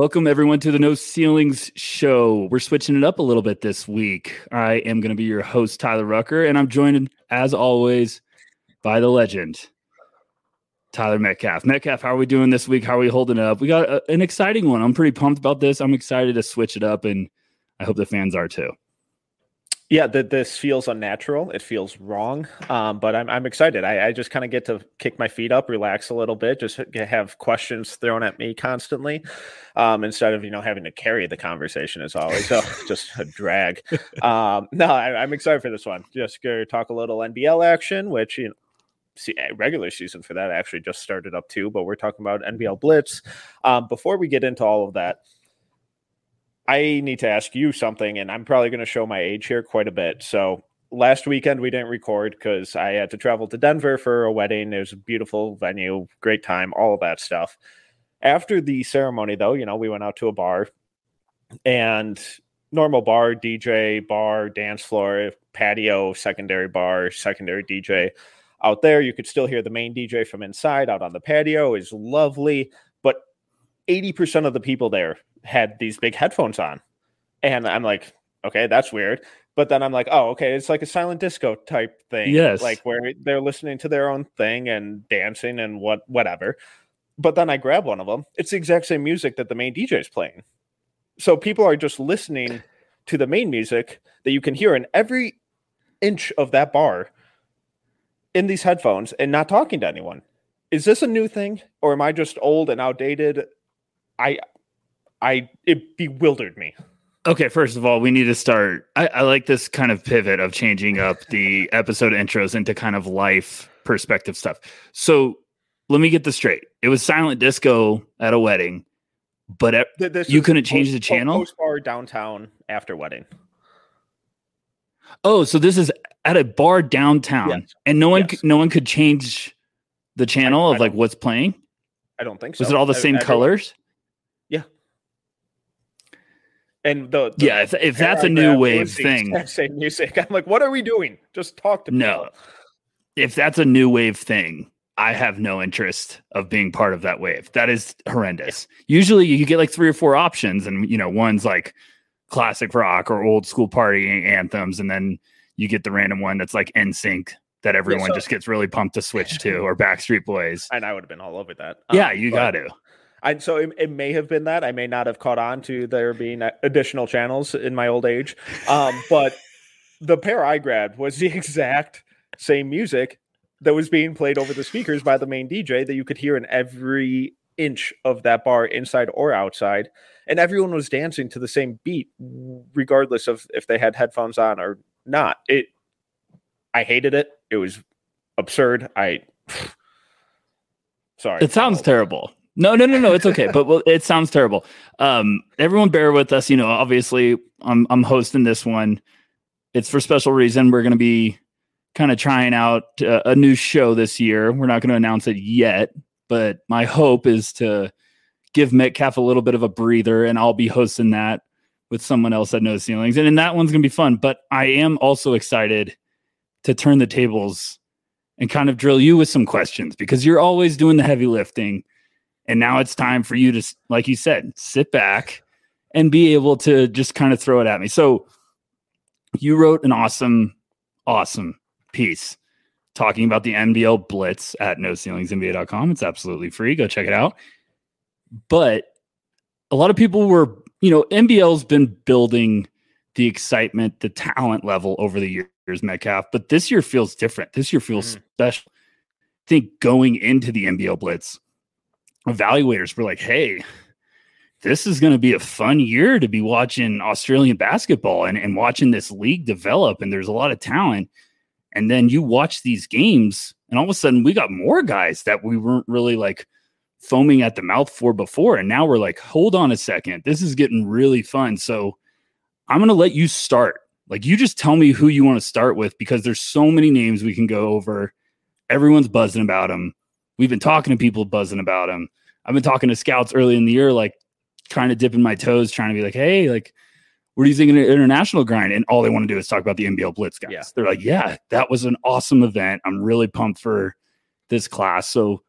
Welcome, everyone, to the No Ceilings Show. We're switching it up a little bit this week. I am going to be your host, Tyler Rucker, and I'm joined, as always, by the legend, Tyler Metcalf. Metcalf, how are we doing this week? How are we holding up? We got an exciting one. I'm pretty pumped about this. I'm excited to switch it up, and I hope the fans are too. Yeah, this feels unnatural. It feels wrong, but I'm excited. I just kind of get to kick my feet up, relax a little bit, just have questions thrown at me constantly, instead of having to carry the conversation as always. So just a drag. I'm excited for this one. Just going to talk a little NBL action, which regular season for that actually just started up too. But we're talking about NBL Blitz. Before we get into all of that, I need to ask you something, and I'm probably going to show my age here quite a bit. So last weekend we didn't record because I had to travel to Denver for a wedding. It was a beautiful venue, great time, all of that stuff. After the ceremony, though, we went out to a bar, and normal bar, DJ, bar, dance floor, patio, secondary bar, secondary DJ. Out there, you could still hear the main DJ from inside. Out on the patio is lovely, but 80% of the people there had these big headphones on, and I'm like, okay, that's weird. But then I'm like, oh, okay, it's like a silent disco type thing. Yes, like where they're listening to their own thing and dancing and whatever. But then I grab one of them. It's the exact same music that the main DJ is playing. So people are just listening to the main music that you can hear in every inch of that bar in these headphones and not talking to anyone. Is this a new thing, or am I just old and outdated? It bewildered me. Okay, first of all, we need to start. I like this kind of pivot of changing up the episode intros into kind of life perspective stuff. So let me get this straight. It was silent disco at a wedding, but you couldn't change the channel? Post-bar downtown after wedding. Oh, so this is at a bar downtown, yes. And no one could change the channel of like what's playing? I don't think so. Was it all the same colors? Yeah. And if that's a new wave thing, same music. I'm like, what are we doing? Just talk to me. No, if that's a new wave thing, I have no interest of being part of that wave. That is horrendous. Yeah. Usually, you get like 3 or 4 options, and one's like classic rock or old school party anthems, and then you get the random one that's like NSYNC that everyone just gets really pumped to switch to, or Backstreet Boys. And I would have been all over that. Yeah, you got to. So it may have been that. I may not have caught on to there being additional channels in my old age. But the pair I grabbed was the exact same music that was being played over the speakers by the main DJ that you could hear in every inch of that bar, inside or outside. And everyone was dancing to the same beat, regardless of if they had headphones on or not. I hated it. It was absurd. Sorry. It sounds terrible. No. It's okay. But it sounds terrible. Everyone bear with us. Obviously I'm hosting this one. It's for special reason. We're going to be kind of trying out a new show this year. We're not going to announce it yet, but my hope is to give Metcalf a little bit of a breather, and I'll be hosting that with someone else at No Ceilings. And that one's going to be fun, but I am also excited to turn the tables and kind of drill you with some questions, because you're always doing the heavy lifting. And now it's time for you to, like you said, sit back and be able to just kind of throw it at me. So you wrote an awesome piece talking about the NBL Blitz at NoCeilingsNBA.com. It's absolutely free. Go check it out. But a lot of people were, NBL's been building the excitement, the talent level over the years, Metcalf. But this year feels different. This year feels special. I think going into the NBL Blitz, evaluators were like, hey, this is going to be a fun year to be watching Australian basketball and watching this league develop. And there's a lot of talent. And then you watch these games, and all of a sudden we got more guys that we weren't really like foaming at the mouth for before. And now we're like, hold on a second. This is getting really fun. So I'm going to let you start. Like, you just tell me who you want to start with, because there's so many names we can go over. Everyone's buzzing about them. We've been talking to people buzzing about them. I've been talking to scouts early in the year, like trying to dip in my toes, trying to be like, hey, like, what do you think of an international grind? And all they want to do is talk about the NBL Blitz guys. Yeah. They're like, yeah, that was an awesome event. I'm really pumped for this class. So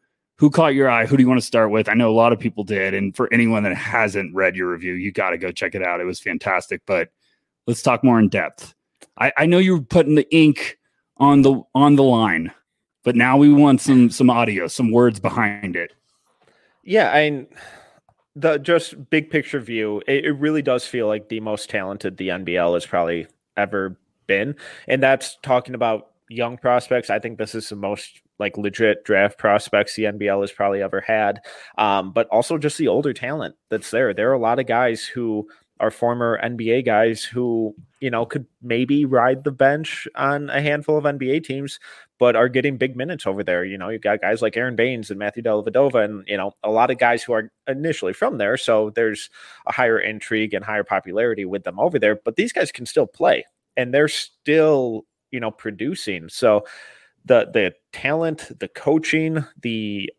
who caught your eye? Who do you want to start with? I know a lot of people did. And for anyone that hasn't read your review, you got to go check it out. It was fantastic. But let's talk more in depth. I know you were putting the ink on the line, but now we want some audio, some words behind it. Yeah, the just big picture view, it really does feel like the most talented the NBL has probably ever been. And that's talking about young prospects. I think this is the most like legit draft prospects the NBL has probably ever had. But also just the older talent that's there. There are a lot of guys who are former NBA guys who, could maybe ride the bench on a handful of NBA teams, but are getting big minutes over there. You've got guys like Aaron Baines and Matthew Dellavedova and, a lot of guys who are initially from there. So there's a higher intrigue and higher popularity with them over there, but these guys can still play and they're still, producing. So the talent, the coaching, the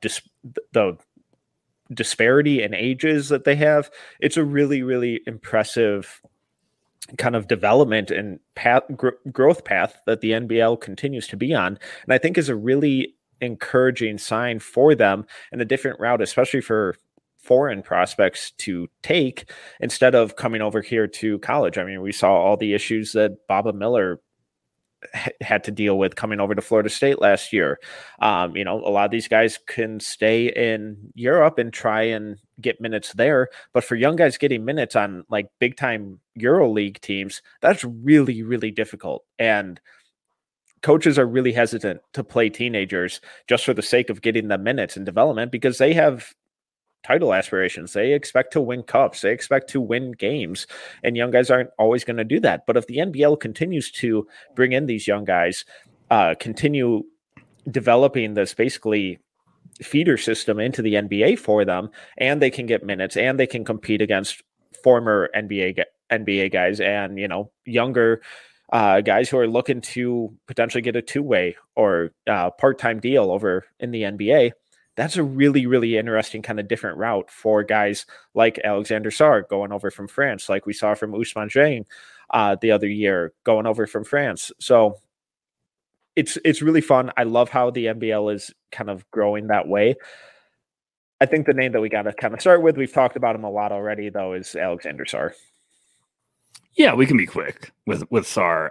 disparity in ages that they have, it's a really, really impressive kind of development and growth path that the NBL continues to be on. And I think is a really encouraging sign for them and a different route, especially for foreign prospects to take instead of coming over here to college. I mean, we saw all the issues that Baba Miller had to deal with coming over to Florida State last year. A lot of these guys can stay in Europe and try and get minutes there. But for young guys getting minutes on like big time EuroLeague teams, that's really, really difficult. And coaches are really hesitant to play teenagers just for the sake of getting them minutes and development because they have title aspirations. They expect to win cups. They expect to win games, and young guys aren't always going to do that. But if the NBL continues to bring in these young guys, continue developing this basically feeder system into the NBA for them, and they can get minutes and they can compete against former NBA guys and, younger guys who are looking to potentially get a two-way or part-time deal over in the NBA, that's a really, really interesting kind of different route for guys like Alexander Sarr going over from France, like we saw from Ousmane Dieng the other year going over from France. So it's really fun. I love how the NBL is kind of growing that way. I think the name that we got to kind of start with, we've talked about him a lot already, though, is Alexander Sarr. Yeah, we can be quick with Sarr.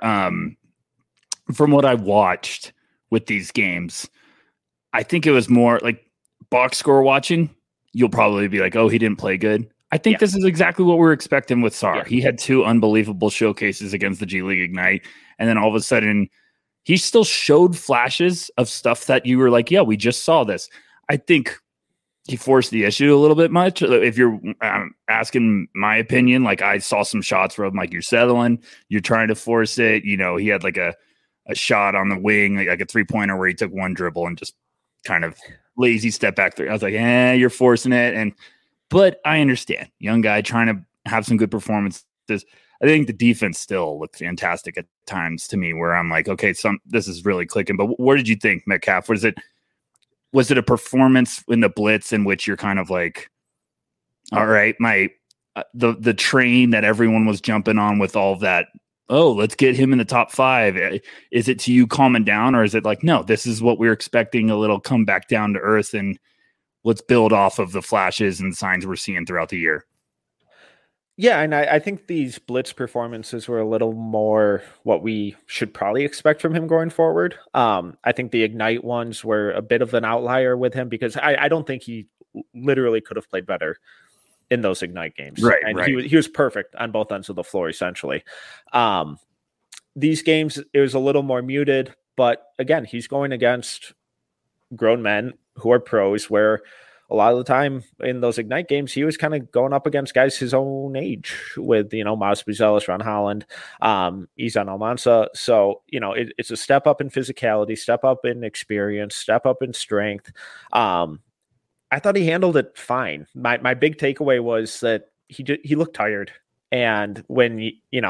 From what I watched with these games, I think it was more like box score watching. You'll probably be like, oh, he didn't play good. I think this is exactly what we're expecting with Sarr. Yeah. He had two unbelievable showcases against the G League Ignite. And then all of a sudden, he still showed flashes of stuff that you were like, yeah, we just saw this. I think he forced the issue a little bit much. If you're asking my opinion, like I saw some shots where I'm like, you're settling, you're trying to force it. He had like a shot on the wing, like a 3-pointer where he took one dribble and just kind of lazy step back three. I was like, you're forcing it. But I understand. Young guy trying to have some good performances. I think the defense still looked fantastic at times to me where I'm like, okay, this is really clicking. But what did you think, Metcalf? Was it a performance in the blitz in which you're kind of like, all right, the train that everyone was jumping on with all of that, oh, let's get him in the top 5. Is it to you calming down, or is it like, no, this is what we're expecting, a little come back down to earth and let's build off of the flashes and signs we're seeing throughout the year? Yeah, and I think these blitz performances were a little more what we should probably expect from him going forward. I think the Ignite ones were a bit of an outlier with him because I don't think he literally could have played better in those Ignite games. Right, and right. He was perfect on both ends of the floor, essentially. These games, it was a little more muted, but again, he's going against grown men who are pros where a lot of the time in those Ignite games, he was kind of going up against guys his own age with, Miles Buzelis, Ron Holland, Izan Almansa. So, it's a step up in physicality, step up in experience, step up in strength. I thought he handled it fine. My big takeaway was that he looked tired. And when,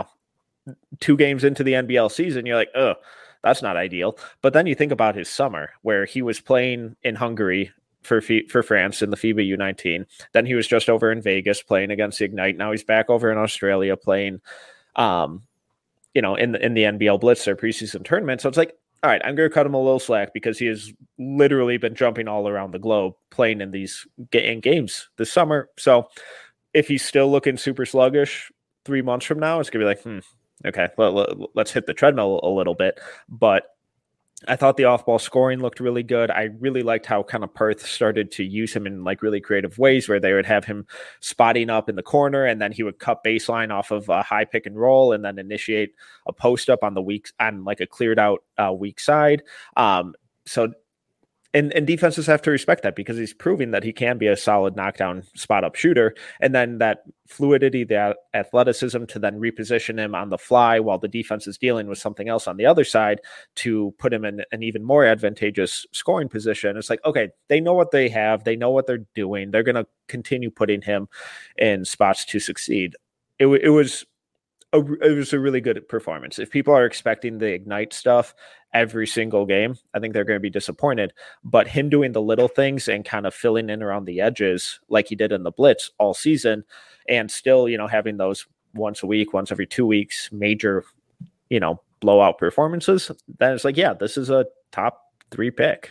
2 games into the NBL season, you're like, oh, that's not ideal. But then you think about his summer where he was playing in Hungary for France in the FIBA U19. Then he was just over in Vegas playing against Ignite. Now he's back over in Australia playing, in the NBL Blitz, their preseason tournament. So it's like, all right, I'm going to cut him a little slack because he is literally been jumping all around the globe playing in these games this summer. So if he's still looking super sluggish 3 months from now, it's going to be like, okay, let's hit the treadmill a little bit. But I thought the off-ball scoring looked really good. I really liked how kind of Perth started to use him in like really creative ways where they would have him spotting up in the corner and then he would cut baseline off of a high pick and roll and then initiate a post up on like a cleared out weak side. So And defenses have to respect that because he's proving that he can be a solid knockdown spot up shooter. And then that fluidity, that athleticism to then reposition him on the fly while the defense is dealing with something else on the other side to put him in an even more advantageous scoring position. It's like, okay, they know what they have. They know what they're doing. They're going to continue putting him in spots to succeed. It was a really good performance. If people are expecting the Ignite stuff every single game, I think they're going to be disappointed. But him doing the little things and kind of filling in around the edges like he did in the Blitz all season, and still, having those once a week, once every 2 weeks, major, blowout performances, then it's like, yeah, this is a top 3 pick.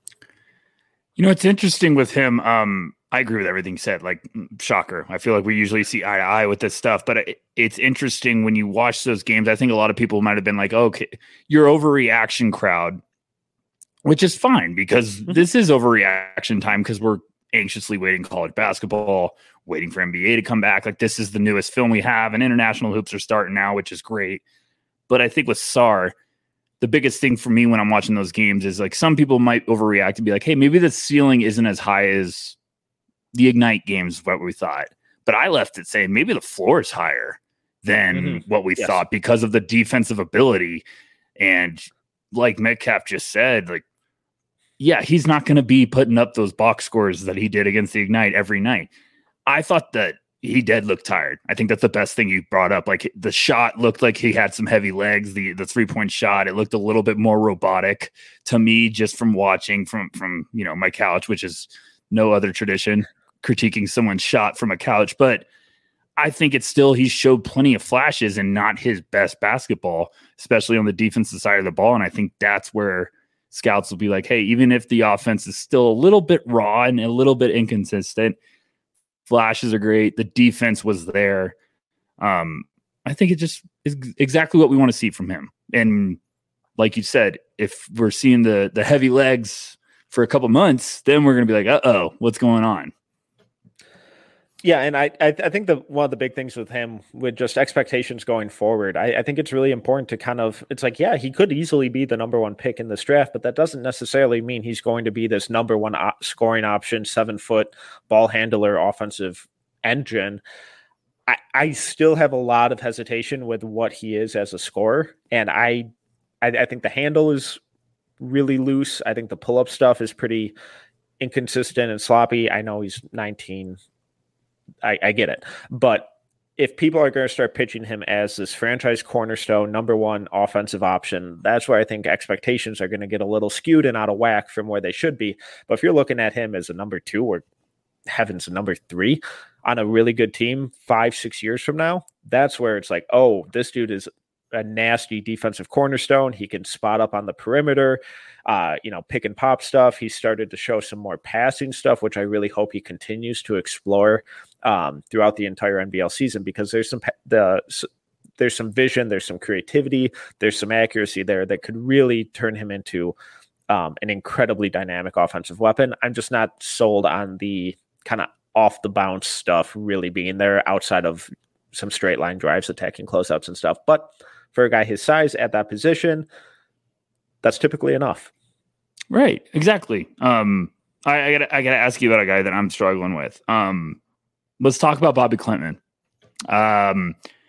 It's interesting with him. I agree with everything said. Like, shocker. I feel like we usually see eye to eye with this stuff, but it's interesting when you watch those games. I think a lot of people might have been like, okay, you're overreaction crowd, which is fine because this is overreaction time because we're anxiously waiting college basketball, waiting for NBA to come back. Like, this is the newest film we have, and international hoops are starting now, which is great. But I think with Sarr, the biggest thing for me when I'm watching those games is like some people might overreact and be like, hey, maybe the ceiling isn't as high as the Ignite games, what we thought. But I left it saying maybe the floor is higher than what we thought because of the defensive ability. And like Metcalf just said, like, yeah, he's not going to be putting up those box scores that he did against the Ignite every night. I thought that he did look tired. I think that's the best thing you brought up. Like, the shot looked like he had some heavy legs. The 3-point shot, it looked a little bit more robotic to me just from watching from my couch, which is no other tradition, critiquing someone's shot from a couch. But I think it's still, he showed plenty of flashes and not his best basketball, especially on the defensive side of the ball. And I think that's where scouts will be like, hey, even if the offense is still a little bit raw and a little bit inconsistent, flashes are great. The defense was there. I think it just is exactly what we want to see from him. And like you said, if we're seeing the heavy legs for a couple months, then we're going to be like, uh-oh, what's going on? Yeah, and I think one of the big things with him, with just expectations going forward, I think it's really important to kind of, it's like, yeah, he could easily be the number 1 pick in this draft, but that doesn't necessarily mean he's going to be this number 1 scoring option, 7-foot ball handler, offensive engine. I still have a lot of hesitation with what he is as a scorer, and I think the handle is really loose. I think the pull-up stuff is pretty inconsistent and sloppy. I know he's 19. I get it. But if people are going to start pitching him as this franchise cornerstone, number 1 offensive option, that's where I think expectations are going to get a little skewed and out of whack from where they should be. But if you're looking at him as a number 2 or heavens, a number 3 on a really good team 5-6 years from now, that's where it's like, oh, this dude is a nasty defensive cornerstone. He can spot up on the perimeter, pick and pop stuff. He started to show some more passing stuff, which I really hope he continues to explore throughout the entire NBL season, because there's some vision, there's some creativity, there's some accuracy there that could really turn him into an incredibly dynamic offensive weapon. I'm just not sold on the kind of off the bounce stuff really being there outside of some straight line drives, attacking closeouts and stuff. But for a guy his size at that position, that's typically enough. Right. Exactly. I gotta ask you about a guy that I'm struggling with. Let's talk about Bobby Klintman. I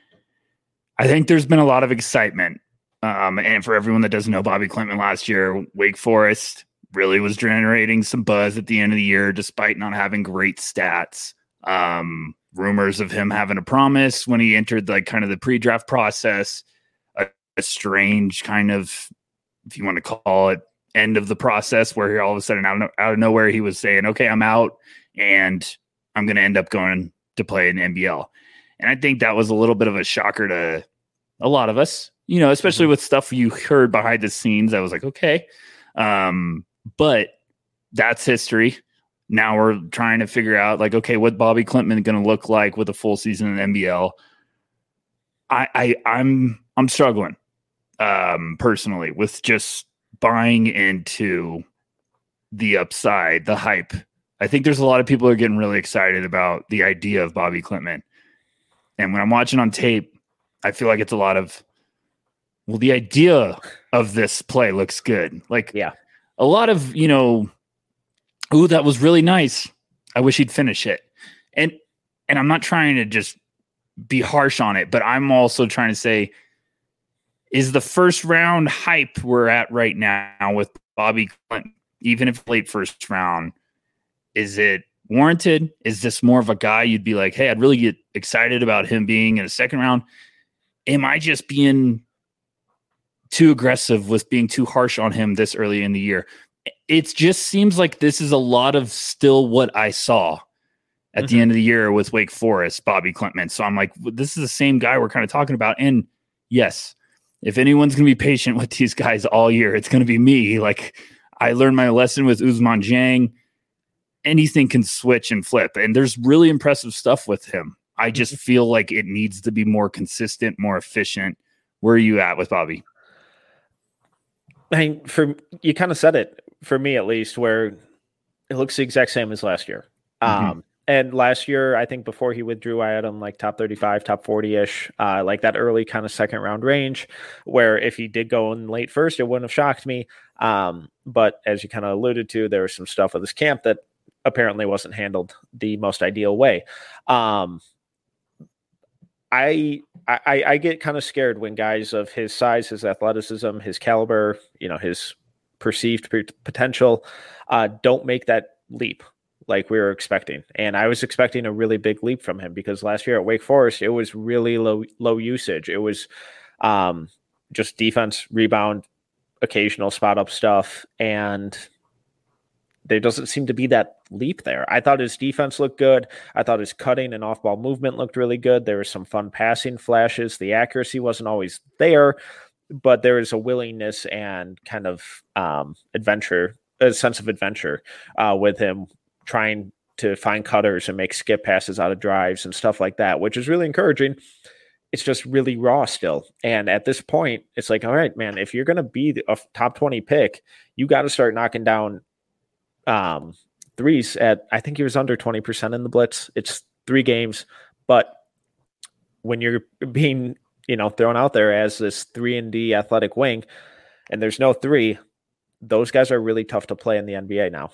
think there's been a lot of excitement. And for everyone that doesn't know Bobby Klintman, last year, Wake Forest really was generating some buzz at the end of the year, despite not having great stats. Rumors of him having a promise when he entered kind of the pre-draft process, a strange kind of, if you want to call it, end of the process, where he all of a sudden out of nowhere, he was saying, okay, I'm out and I'm going to end up going to play in NBL. And I think that was a little bit of a shocker to a lot of us, especially with stuff you heard behind the scenes. I was like, okay. but that's history. Now we're trying to figure out like, okay, what Bobby Klintman going to look like with a full season in NBL. I'm struggling personally with just buying into the upside, the hype. I think there's a lot of people who are getting really excited about the idea of Bobby Klintman. And when I'm watching on tape, I feel like it's a lot of, well, the idea of this play looks good. Like, yeah, a lot of, ooh, that was really nice. I wish he'd finish it. And I'm not trying to just be harsh on it, but I'm also trying to say, is the first round hype we're at right now with Bobby Klintman, even if late first round, is it warranted? Is this more of a guy you'd be like, hey, I'd really get excited about him being in a second round? Am I just being too aggressive with being too harsh on him this early in the year? It just seems like this is a lot of still what I saw at the end of the year with Wake Forest, Bobby Klintman. So I'm like, this is the same guy we're kind of talking about. And yes, if anyone's going to be patient with these guys all year, it's going to be me. Like, I learned my lesson with Ousmane Dieng. Anything can switch and flip. And there's really impressive stuff with him. I just feel like it needs to be more consistent, more efficient. Where are you at with Bobby? I mean, you kind of said it, for me at least, where it looks the exact same as last year. And last year, I think before he withdrew, I had him like top 35, top 40-ish, like that early kind of second round range, where if he did go in late first, it wouldn't have shocked me. But as you kind of alluded to, there was some stuff with his camp that apparently wasn't handled the most ideal way. I get kind of scared when guys of his size, his athleticism, his caliber, his perceived potential, don't make that leap like we were expecting. And I was expecting a really big leap from him, because last year at Wake Forest, it was really low usage. It was just defense, rebound, occasional spot up stuff. And there doesn't seem to be that leap there. I thought his defense looked good. I thought his cutting and off-ball movement looked really good. There were some fun passing flashes. The accuracy wasn't always there, but there is a willingness and kind of a sense of adventure with him trying to find cutters and make skip passes out of drives and stuff like that, which is really encouraging. It's just really raw still. And at this point, it's like, all right, man, if you're going to be a top 20 pick, you got to start knocking down threes at, I think he was under 20% in the blitz. It's 3 games, but when you're being, thrown out there as this 3-and-D athletic wing and there's no 3, those guys are really tough to play in the NBA now.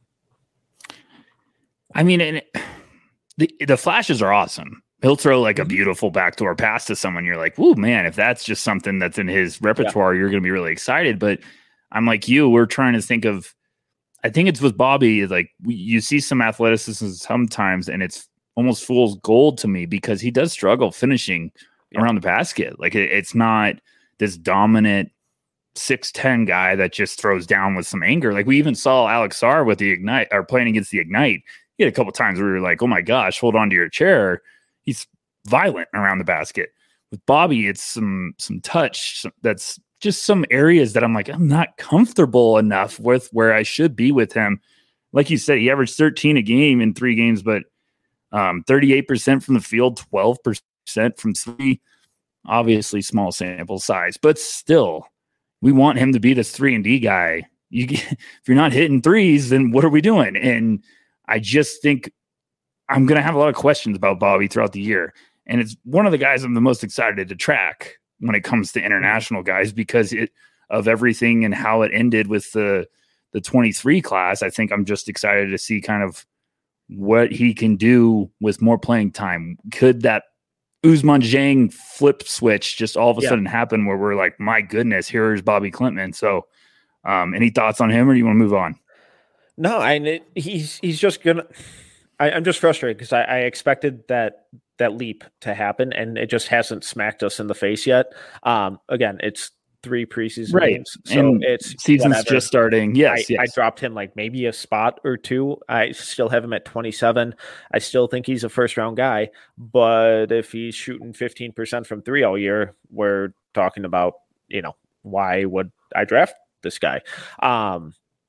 I mean, and the flashes are awesome. He'll throw like a beautiful backdoor pass to someone. You're like, "Ooh, man, if that's just something that's in his repertoire, you're going to be really excited." But I'm like you, we're trying to think of, I think it's with Bobby, like you see some athleticism sometimes and it's almost fool's gold to me, because he does struggle finishing around the basket. Like it's not this dominant 6'10" guy that just throws down with some anger. Like we even saw Alex Sarr with the Ignite, or playing against the Ignite. He had a couple times where we were like, oh my gosh, hold on to your chair. He's violent around the basket. With Bobby, it's some touch. That's just some areas that I'm like, I'm not comfortable enough with where I should be with him. Like you said, he averaged 13 a game in 3 games, but 38% from the field, 12% from 3. Obviously small sample size, but still, we want him to be this 3-and-D guy. If you're not hitting threes, then what are we doing? And I just think I'm going to have a lot of questions about Bobby throughout the year. And it's one of the guys I'm the most excited to track when it comes to international guys, because of everything and how it ended with the 23 class. I think I'm just excited to see kind of what he can do with more playing time. Could that Ousmane Dieng flip switch just all of a sudden happen where we're like, my goodness, here's Bobby Klintman. So any thoughts on him, or do you want to move on? No, he's just gonna. I'm just frustrated because I expected that leap to happen, and it just hasn't smacked us in the face yet. Again, it's 3 preseason games, so and it's season's just starting. Yes, I dropped him like maybe a spot or 2. I still have him at 27. I still think he's a first round guy, but if he's shooting 15% from 3 all year, we're talking about, why would I draft this guy?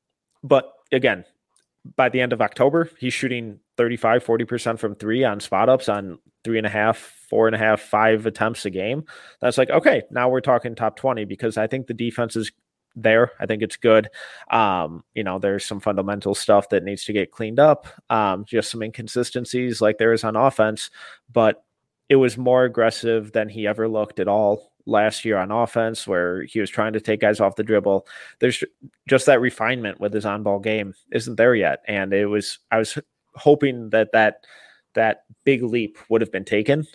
But again, by the end of October, he's shooting 35-40% from three on spot ups on 3.5, 4.5, 5 attempts a game. That's like, okay, now we're talking top 20, because I think the defense is there. I think it's good. There's some fundamental stuff that needs to get cleaned up. Just some inconsistencies like there is on offense, but it was more aggressive than he ever looked at all last year on offense, where he was trying to take guys off the dribble. There's just that refinement with his on-ball game isn't there yet. And I was hoping that big leap would have been taken.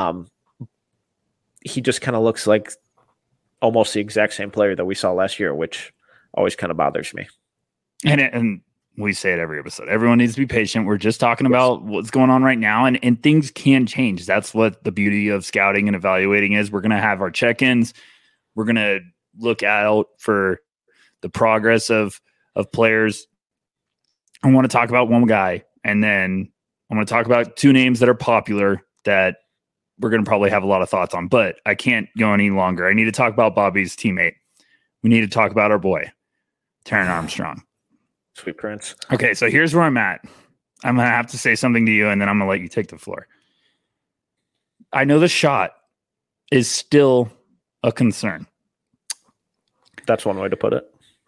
He just kind of looks like almost the exact same player that we saw last year, which always kind of bothers me. And we say it every episode. Everyone needs to be patient. We're just talking about what's going on right now, and things can change. That's what the beauty of scouting and evaluating is. We're going to have our check-ins. We're going to look out for the progress of players. I want to talk about one guy, and then I'm going to talk about two names that are popular that we're going to probably have a lot of thoughts on, but I can't go any longer. I need to talk about Bobby's teammate. We need to talk about our boy, Taran Armstrong. Sweet Prince. Okay, so here's where I'm at. I'm going to have to say something to you, and then I'm going to let you take the floor. I know the shot is still a concern. That's one way to put it.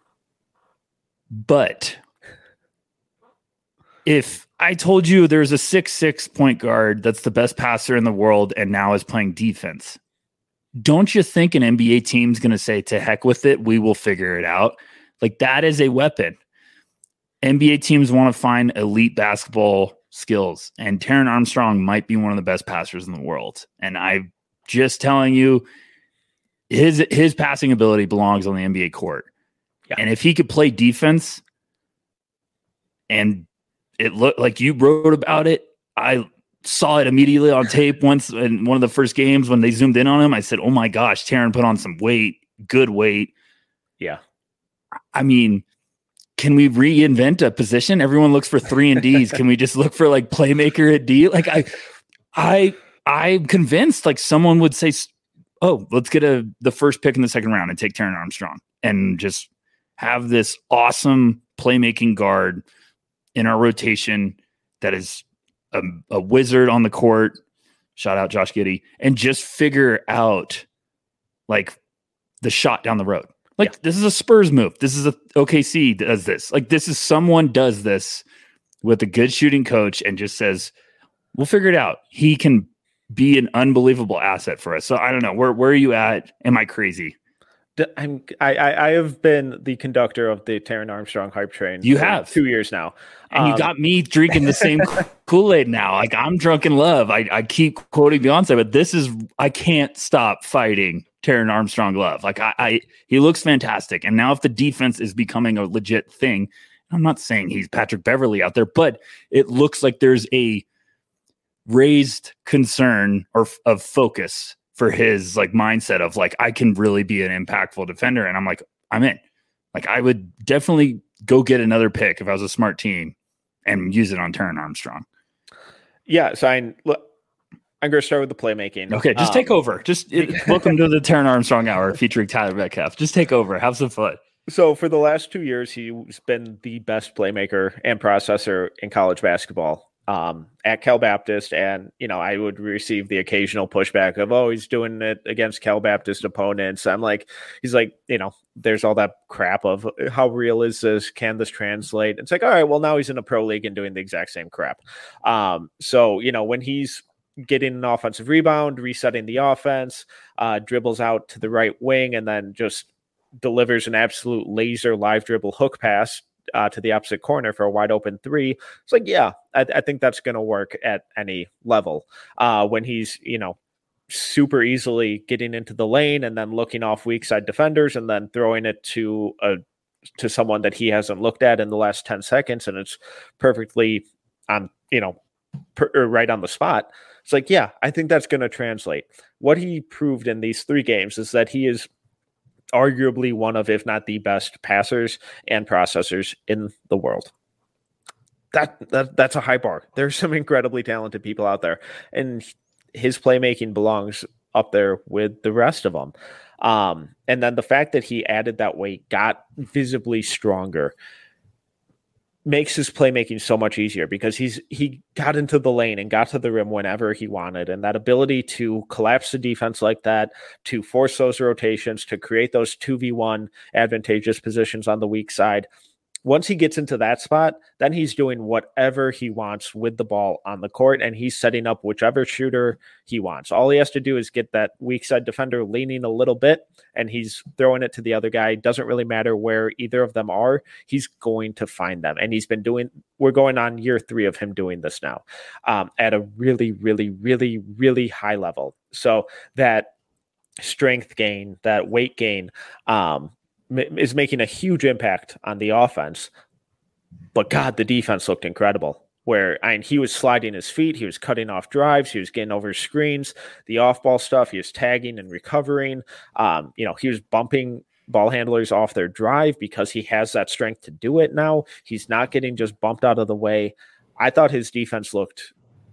But if I told you there's a 6'6" point guard that's the best passer in the world and now is playing defense, don't you think an NBA team's going to say, to heck with it, we will figure it out? Like, that is a weapon. NBA teams want to find elite basketball skills, and Taran Armstrong might be one of the best passers in the world. And I'm just telling you, his passing ability belongs on the NBA court. Yeah. And if he could play defense, and it looked like you wrote about it, I saw it immediately on tape once in one of the first games when they zoomed in on him. I said, oh my gosh, Taran put on some weight, good weight. Yeah. I mean, can we reinvent a position? Everyone looks for 3 and Ds. Can we just look for like playmaker at D? Like I'm convinced like someone would say, oh, let's get the first pick in the second round and take Taran Armstrong and just have this awesome playmaking guard in our rotation that is a wizard on the court. Shout out Josh Giddey, and just figure out like the shot down the road. Like, This is a Spurs move. This is a OKC does this. Like, this is someone does this with a good shooting coach and just says, we'll figure it out. He can be an unbelievable asset for us. So I don't know. Where are you at? Am I crazy? I have been the conductor of the Taran Armstrong hype train. You have 2 years now. And you got me drinking the same Kool-Aid now. Like, I'm drunk in love. I keep quoting Beyonce, but I can't stop fighting Taran Armstrong love. Like, he looks fantastic. And now if the defense is becoming a legit thing, I'm not saying he's Patrick Beverley out there, but it looks like there's a raised concern of focus for his like mindset of like, I can really be an impactful defender. And I'm like, I'm in. Like, I would definitely go get another pick if I was a smart team and use it on Taran Armstrong. Yeah. So I'm going to start with the playmaking. Okay. Just take over. Welcome to the Taran Armstrong Hour featuring Tyler Metcalf. Just take over. Have some fun. So for the last 2 years, he's been the best playmaker and processor in college basketball. At Cal Baptist, and I would receive the occasional pushback of, oh, he's doing it against Cal Baptist opponents. I'm like, he's like, there's all that crap of how real is this? Can this translate? It's like, all right, well, now he's in a pro league and doing the exact same crap. So when he's getting an offensive rebound, resetting the offense, dribbles out to the right wing, and then just delivers an absolute laser live dribble hook pass to the opposite corner for a wide open 3. It's like, yeah, I think that's going to work at any level. When he's, super easily getting into the lane and then looking off weak side defenders and then throwing it to someone that he hasn't looked at in the last 10 seconds. And it's perfectly on, right on the spot. It's like, yeah, I think that's going to translate. What he proved in these 3 games is that he is arguably one of, if not the best passers and processors in the world. That's a high bar. There's some incredibly talented people out there, and his playmaking belongs up there with the rest of them. And then the fact that he added that weight, got visibly stronger. makes his playmaking so much easier because he got into the lane and got to the rim whenever he wanted. And that ability to collapse the defense like that, to force those rotations, to create those 2v1 advantageous positions on the weak side. Once he gets into that spot, then he's doing whatever he wants with the ball on the court, and he's setting up whichever shooter he wants. All he has to do is get that weak side defender leaning a little bit, and he's throwing it to the other guy. Doesn't really matter where either of them are. He's going to find them, and we're going on year 3 of him doing this now at a really, really, really, really high level. So that strength gain, that weight gain, is making a huge impact on the offense. But God, the defense looked incredible. He was sliding his feet, he was cutting off drives, he was getting over screens, the off-ball stuff, he was tagging and recovering. He was bumping ball handlers off their drive because he has that strength to do it now. He's not getting just bumped out of the way. I thought his defense looked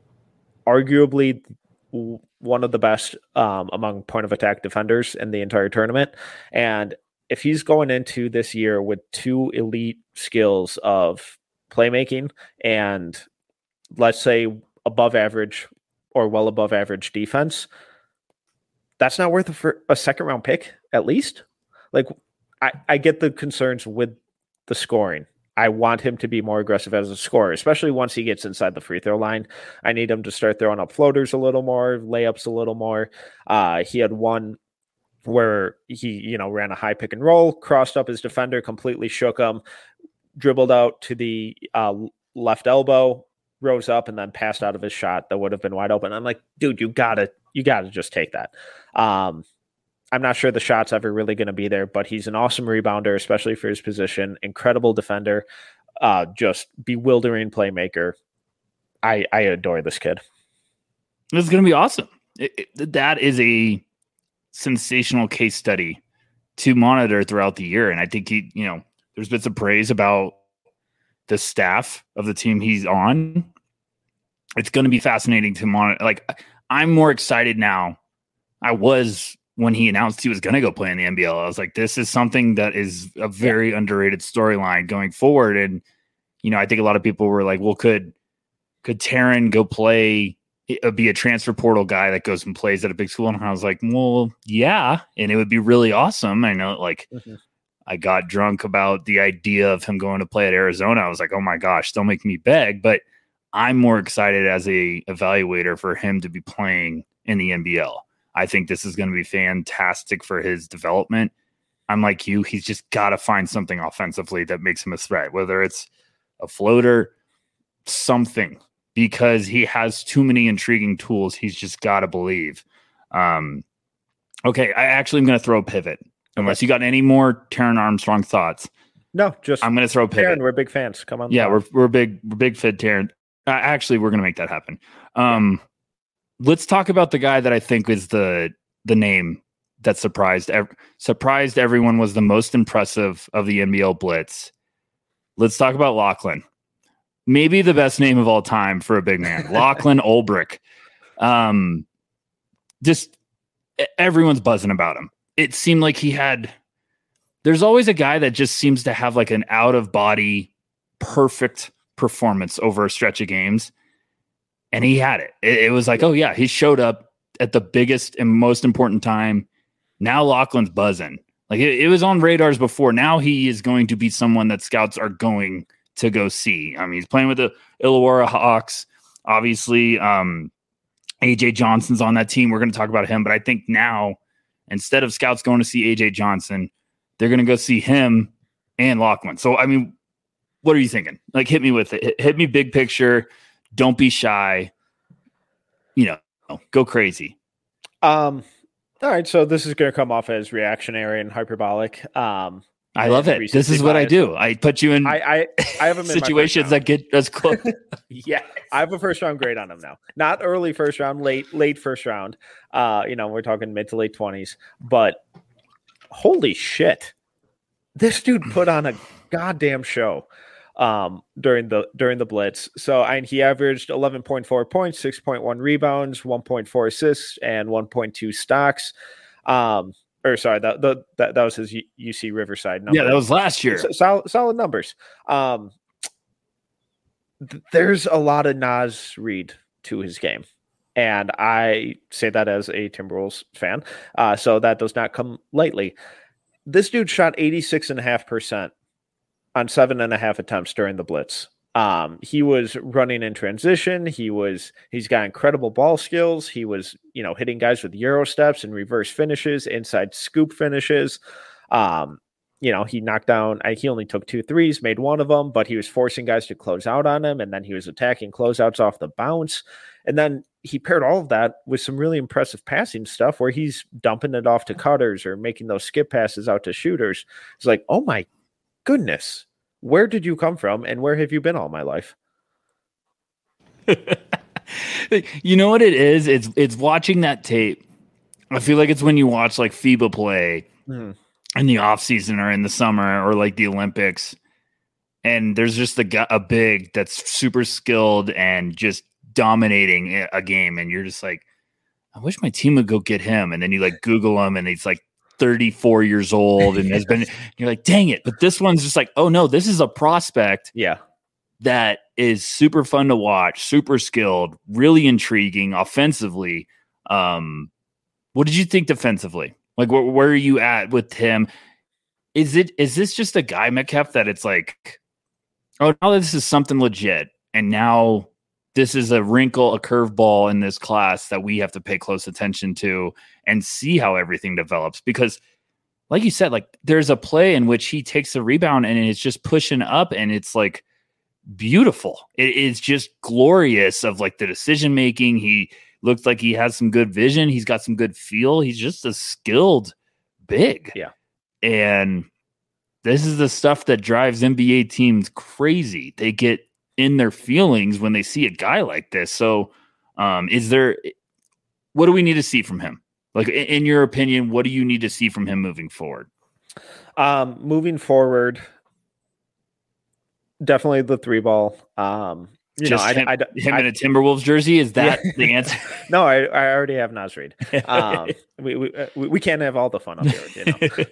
arguably one of the best among point of attack defenders in the entire tournament. And if he's going into this year with 2 elite skills of playmaking and, let's say, above average or well above average defense, that's not worth a second round pick, at least. Like, I get the concerns with the scoring. I want him to be more aggressive as a scorer, especially once he gets inside the free throw line. I need him to start throwing up floaters a little more, layups a little more. He had one where he, ran a high pick and roll, crossed up his defender, completely shook him, dribbled out to the left elbow, rose up, and then passed out of his shot that would have been wide open. I'm like, dude, you gotta just take that. I'm not sure the shot's ever really going to be there, but he's an awesome rebounder, especially for his position. Incredible defender, just bewildering playmaker. I adore this kid. This is going to be awesome. That is a sensational case study to monitor throughout the year. And I think there's bits of praise about the staff of the team he's on. It's going to be fascinating to monitor. Like, I'm more excited now. I was when he announced he was going to go play in the NBL. I was like, this is something that is a very underrated storyline going forward. And, I think a lot of people were like, well, could Taryn go play, be a transfer portal guy that goes and plays at a big school? And I was like, well, yeah. And it would be really awesome. I know, I got drunk about the idea of him going to play at Arizona. I was like, oh my gosh, don't make me beg. But I'm more excited as a evaluator for him to be playing in the NBL. I think this is going to be fantastic for his development. I'm like you. He's just got to find something offensively that makes him a threat, whether it's a floater, something, because he has too many intriguing tools. He's just got to believe. Okay, I actually am going to throw a pivot. Unless you got any more Taryn Armstrong thoughts. No, just I'm going to throw a pivot. Taryn, we're big fans. Come on. Yeah, we're big fit Taryn. Actually, we're going to make that happen. Let's talk about the guy that I think is the name that surprised everyone, was the most impressive of the NBL Blitz. Let's talk about Lachlan. Maybe the best name of all time for a big man. Lachlan Olbrich. Just everyone's buzzing about him. It seemed like there's always a guy that just seems to have like an out of body perfect performance over a stretch of games. And he had it. It was like, oh yeah, he showed up at the biggest and most important time. Now Lachlan's buzzing. Like it was on radars before. Now he is going to be someone that scouts are going to go see. I mean, he's playing with the Illawarra Hawks. Obviously, AJ Johnson's on that team. We're going to talk about him. But I think now, instead of scouts going to see AJ Johnson, they're going to go see him and Lachlan. So, I mean, what are you thinking? Like, hit me with it. Hit me big picture. Don't be shy. Go crazy. All right. So this is going to come off as reactionary and hyperbolic. I love it. This is what I do. I put you in I have him situations that get us close. Yeah. I have a first round grade on him now. Not early first round, late first round. We're talking mid to late 20s. But holy shit. This dude put on a goddamn show during the Blitz. So he averaged 11.4 points, 6.1 rebounds, 1.4 assists, and 1.2 stocks. That was his UC Riverside number. Yeah, that was last year. Solid numbers. there's a lot of Naz Reid to his game. And I say that as a Timberwolves fan. So that does not come lightly. This dude shot 86.5% on 7.5 attempts during the blitz. He was running in transition. He's got incredible ball skills. He was, hitting guys with Euro steps and reverse finishes, inside scoop finishes. He knocked down, he only took 2 threes, made one of them, but he was forcing guys to close out on him. And then he was attacking closeouts off the bounce. And then he paired all of that with some really impressive passing stuff where he's dumping it off to cutters or making those skip passes out to shooters. It's like, oh my goodness, where did you come from and where have you been all my life? You know what it is? It's watching that tape. I feel like it's when you watch like FIBA play in the off season or in the summer or like the Olympics. And there's just a big that's super skilled and just dominating a game. And you're just like, I wish my team would go get him. And then you like Google him and he's like 34 years old and has been, you're like, dang it. But this one's just like, oh no, this is a prospect. Yeah. That is super fun to watch, super skilled, really intriguing offensively. What did you think defensively? Like, where are you at with him? Is this just a guy, Metcalf, that it's like, oh, now this is something legit, and now this is a wrinkle, a curveball in this class that we have to pay close attention to and see how everything develops? Because, like you said, like there's a play in which he takes a rebound and it's just pushing up, and it's like beautiful. It is just glorious of like the decision making. He looks like he has some good vision. He's got some good feel. He's just a skilled big. Yeah. And this is the stuff that drives NBA teams crazy. They get in their feelings when they see a guy like this. So what do we need to see from him? Like, in your opinion, what do you need to see from him moving forward? Moving forward, definitely the 3-ball. Him in a Timberwolves jersey, is that the answer? No, I already have Naz Reid. We can't have all the fun up here,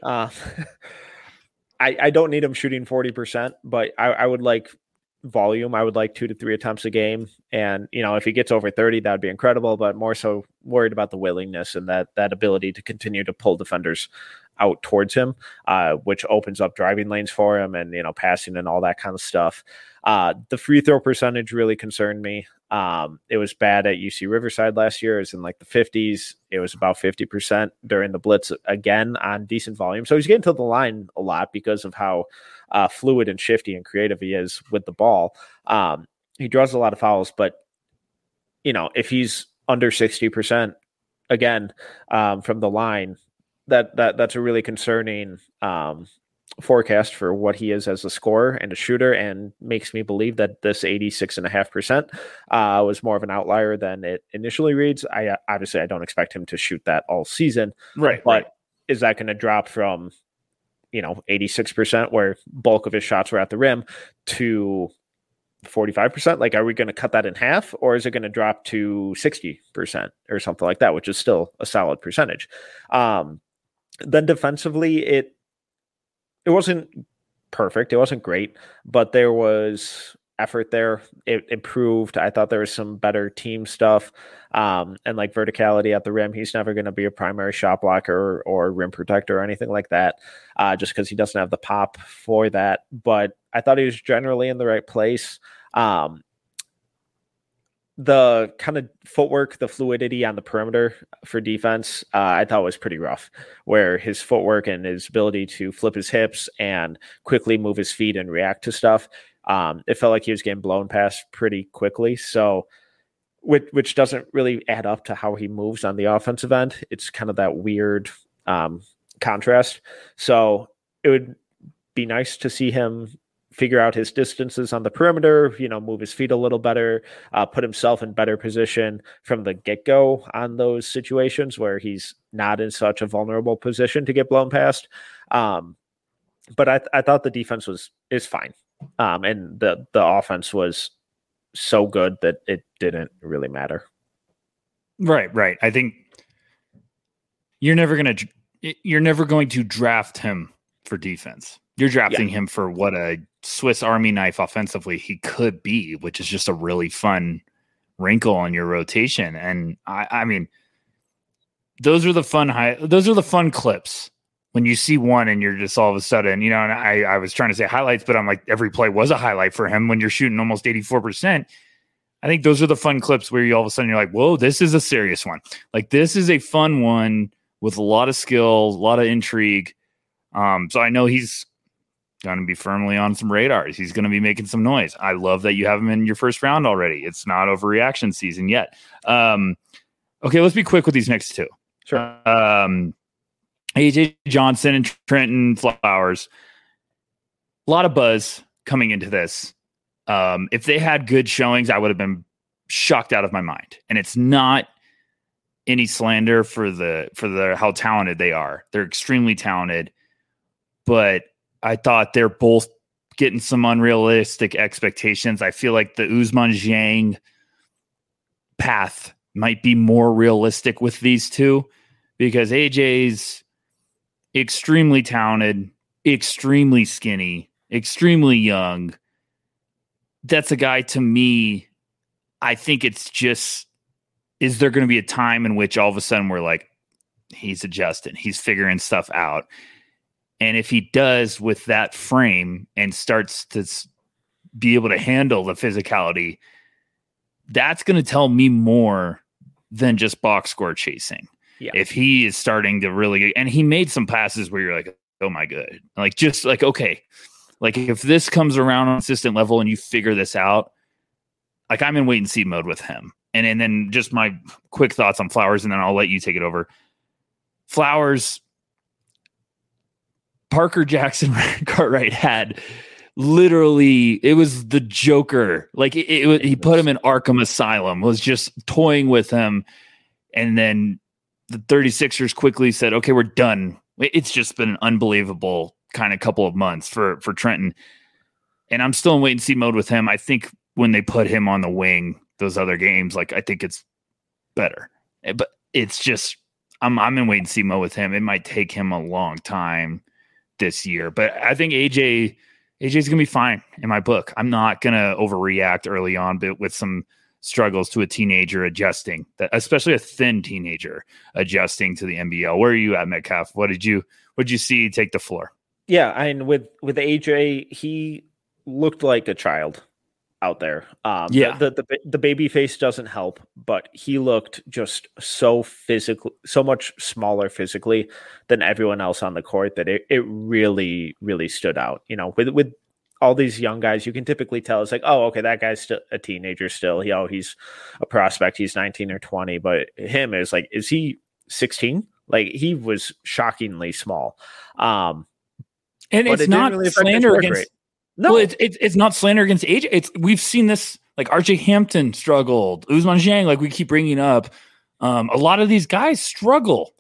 I don't need him shooting 40%, but I would like volume. I would like 2 to 3 attempts a game, and if he gets over 30, that would be incredible. But more so worried about the willingness and that ability to continue to pull defenders out towards him, which opens up driving lanes for him and passing and all that kind of stuff. The free throw percentage really concerned me. It was bad at UC Riverside last year. It was in like the 50s. It was about 50% during the blitz again on decent volume. So he's getting to the line a lot because of how fluid and shifty and creative he is with the ball. He draws a lot of fouls, but if he's under 60% again from the line, that's a really concerning forecast for what he is as a scorer and a shooter, and makes me believe that this 86.5% was more of an outlier than it initially reads. I don't expect him to shoot that all season, right? But is that going to drop from 86%, where bulk of his shots were at the rim, to 45%? Like, are we going to cut that in half, or is it going to drop to 60% or something like that, which is still a solid percentage? Then defensively, it wasn't perfect. It wasn't great, but there was effort there. It improved. I thought there was some better team stuff, and like verticality at the rim. He's never going to be a primary shot blocker or rim protector or anything like that, just because he doesn't have the pop for that. But I thought he was generally in the right place. The kind of footwork, the fluidity on the perimeter for defense, I thought was pretty rough, where his footwork and his ability to flip his hips and quickly move his feet and react to stuff, it felt like he was getting blown past pretty quickly. So, which doesn't really add up to how he moves on the offensive end. It's kind of that weird contrast. So it would be nice to see him figure out his distances on the perimeter, move his feet a little better, put himself in better position from the get-go on those situations where he's not in such a vulnerable position to get blown past. But I thought the defense is fine. And the offense was so good that it didn't really matter. Right. I think you're never going to draft him for defense. You're drafting him for what a Swiss Army knife offensively he could be, which is just a really fun wrinkle in your rotation. And I mean, those are the fun clips when you see one and you're just all of a sudden, and I was trying to say highlights, but I'm like, every play was a highlight for him when you're shooting almost 84%. I think those are the fun clips where you all of a sudden you're like, whoa, this is a serious one. Like, this is a fun one with a lot of skill, a lot of intrigue. So I know he's going to be firmly on some radars. He's going to be making some noise. I love that you have him in your first round already. It's not overreaction season yet. Okay, let's be quick with these next two. Sure. AJ Johnson and Trenton Flowers. A lot of buzz coming into this. If they had good showings, I would have been shocked out of my mind. And it's not any slander for the how talented they are. They're extremely talented, but I thought they're both getting some unrealistic expectations. I feel like the Ousmane Dieng path might be more realistic with these two, because AJ's extremely talented, extremely skinny, extremely young. That's a guy, to me, I think it's just, is there going to be a time in which all of a sudden we're like, he's adjusting, he's figuring stuff out? And if he does with that frame and starts to be able to handle the physicality, that's going to tell me more than just box score chasing. Yeah. If he is starting to really, and he made some passes where you're like, oh my God, like, just like, okay, like if this comes around on a consistent level and you figure this out, like, I'm in wait and see mode with him. And then just my quick thoughts on Flowers, and then I'll let you take it over. Flowers, Parker Jackson Cartwright had literally, it was the Joker. Like he put him in Arkham Asylum, was just toying with him. And then the 36ers quickly said, okay, we're done. It's just been an unbelievable kind of couple of months for Trenton. And I'm still in wait and see mode with him. I think when they put him on the wing, those other games, like, I think it's better, but it's just, I'm in wait and see mode with him. It might take him a long time this year, but I think AJ's going to be fine in my book. I'm not going to overreact early on, but with some struggles to a teenager adjusting, especially a thin teenager adjusting to the NBL. Where are you at, Metcalf? What did you see take the floor? Yeah, and with AJ, he looked like a child out there. The baby face doesn't help, but he looked just so physical, so much smaller physically than everyone else on the court, that it really, really stood out. With all these young guys, you can typically tell it's like, oh, okay, that guy's still a teenager still. He's a prospect. He's 19 or 20, but him is like, is he 16? Like, he was shockingly small. And it's not really slander against. No, well, it's not slander against AJ. We've seen this, like, RJ Hampton struggled, Ousmane Dieng, like we keep bringing up. A lot of these guys struggle.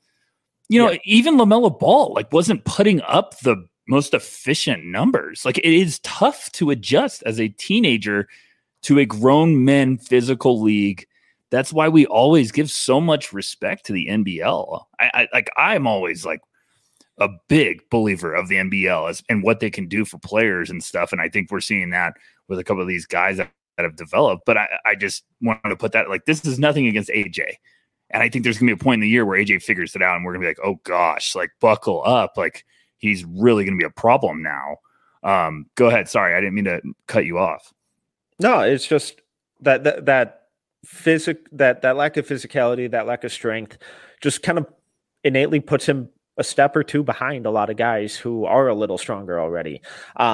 Even LaMelo Ball, like, wasn't putting up the most efficient numbers. Like, it is tough to adjust as a teenager to a grown men physical league. That's why we always give so much respect to the NBL. I'm always like a big believer of the NBL and what they can do for players and stuff. And I think we're seeing that with a couple of these guys that have developed. But I just wanted to put that, like, this is nothing against AJ. And I think there's going to be a point in the year where AJ figures it out and we're going to be like, oh gosh, like, buckle up. Like, he's really going to be a problem now. Go ahead. Sorry, I didn't mean to cut you off. No, it's just that lack of physicality, that lack of strength just kind of innately puts him a step or two behind a lot of guys who are a little stronger already.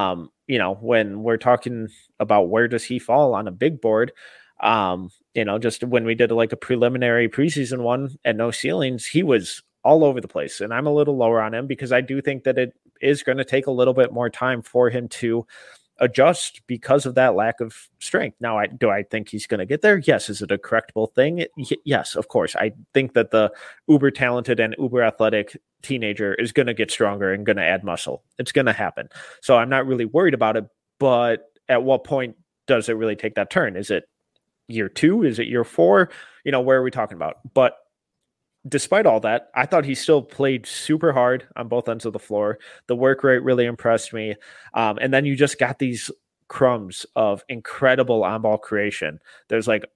When we're talking about where does he fall on a big board, just when we did like a preliminary preseason one at No Ceilings, he was all over the place. And I'm a little lower on him because I do think that it is going to take a little bit more time for him to adjust because of that lack of strength. Now, do I think he's going to get there? Yes. Is it a correctable thing? Yes, of course. I think that the uber talented and uber athletic teenager is going to get stronger and going to add muscle. It's going to happen. So I'm not really worried about it. But at what point does it really take that turn? Is it year 2? Is it year 4? Where are we talking about? But despite all that, I thought he still played super hard on both ends of the floor. The work rate really impressed me. And then you just got these crumbs of incredible on-ball creation. There's like,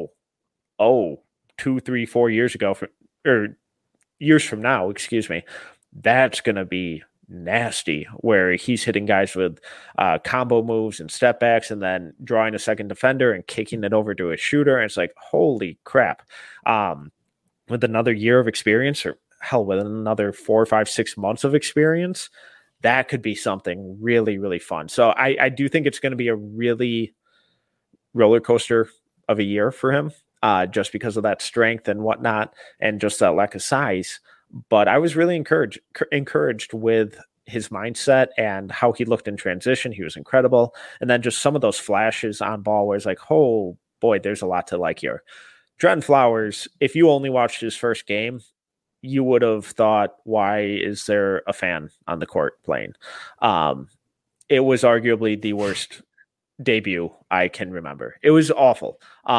2, 3, 4 years ago, or years from now, excuse me, that's going to be nasty, where he's hitting guys with combo moves and step backs and then drawing a second defender and kicking it over to a shooter. And it's like, holy crap. With another year of experience, or hell, with another 4, 5, 6 months of experience, that could be something really, really fun. So I do think it's going to be a really roller coaster of a year for him, just because of that strength and whatnot, and just that lack of size. But I was really encouraged with his mindset and how he looked in transition. He was incredible. And then just some of those flashes on ball where it's like, oh boy, there's a lot to like here. Trent Flowers, if you only watched his first game, you would have thought, why is there a fan on the court playing? It was arguably the worst debut I can remember. It was awful.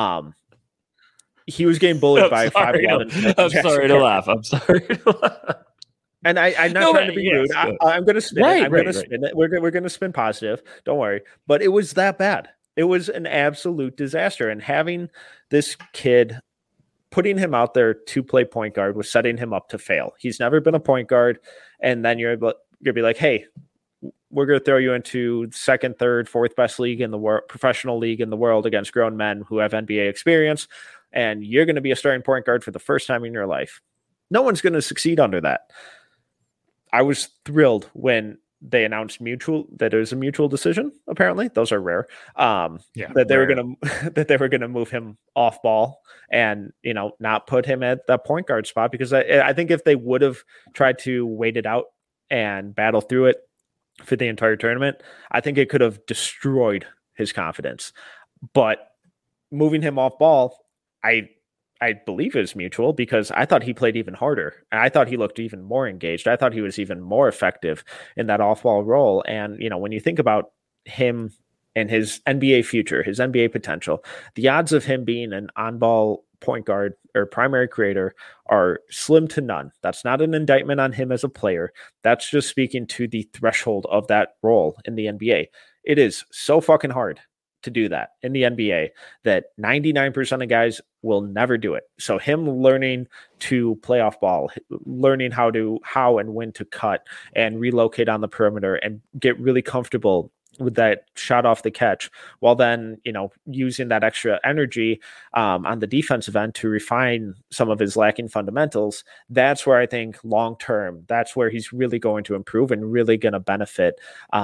He was getting bullied by 5'11". I'm sorry to laugh. I'm sorry to laugh. And I'm not trying to be rude. I'm going to spin it. I'm going to spin it. We're going to spin positive. Don't worry. But it was that bad. It was an absolute disaster. And having this kid, putting him out there to play point guard was setting him up to fail. He's never been a point guard. And then you're going to be like, hey, we're going to throw you into second, third, fourth best league in the world, professional league in the world against grown men who have NBA experience. And you're going to be a starting point guard for the first time in your life. No one's going to succeed under that. I was thrilled when they announced that it was a mutual decision. Apparently, those are rare. That they were going to move him off ball and not put him at the point guard spot, because I think if they would have tried to wait it out and battle through it for the entire tournament, I think it could have destroyed his confidence. But moving him off ball, I believe it was mutual, because I thought he played even harder. I thought he looked even more engaged. I thought he was even more effective in that off-ball role. And, when you think about him and his NBA future, his NBA potential, the odds of him being an on-ball point guard or primary creator are slim to none. That's not an indictment on him as a player. That's just speaking to the threshold of that role in the NBA. It is so fucking hard to do that in the NBA that 99% of guys will never do it. So him learning to play off ball, learning how and when to cut and relocate on the perimeter and get really comfortable with that shot off the catch, while then, using that extra energy on the defensive end to refine some of his lacking fundamentals. That's where I think long-term, that's where he's really going to improve and really going to benefit.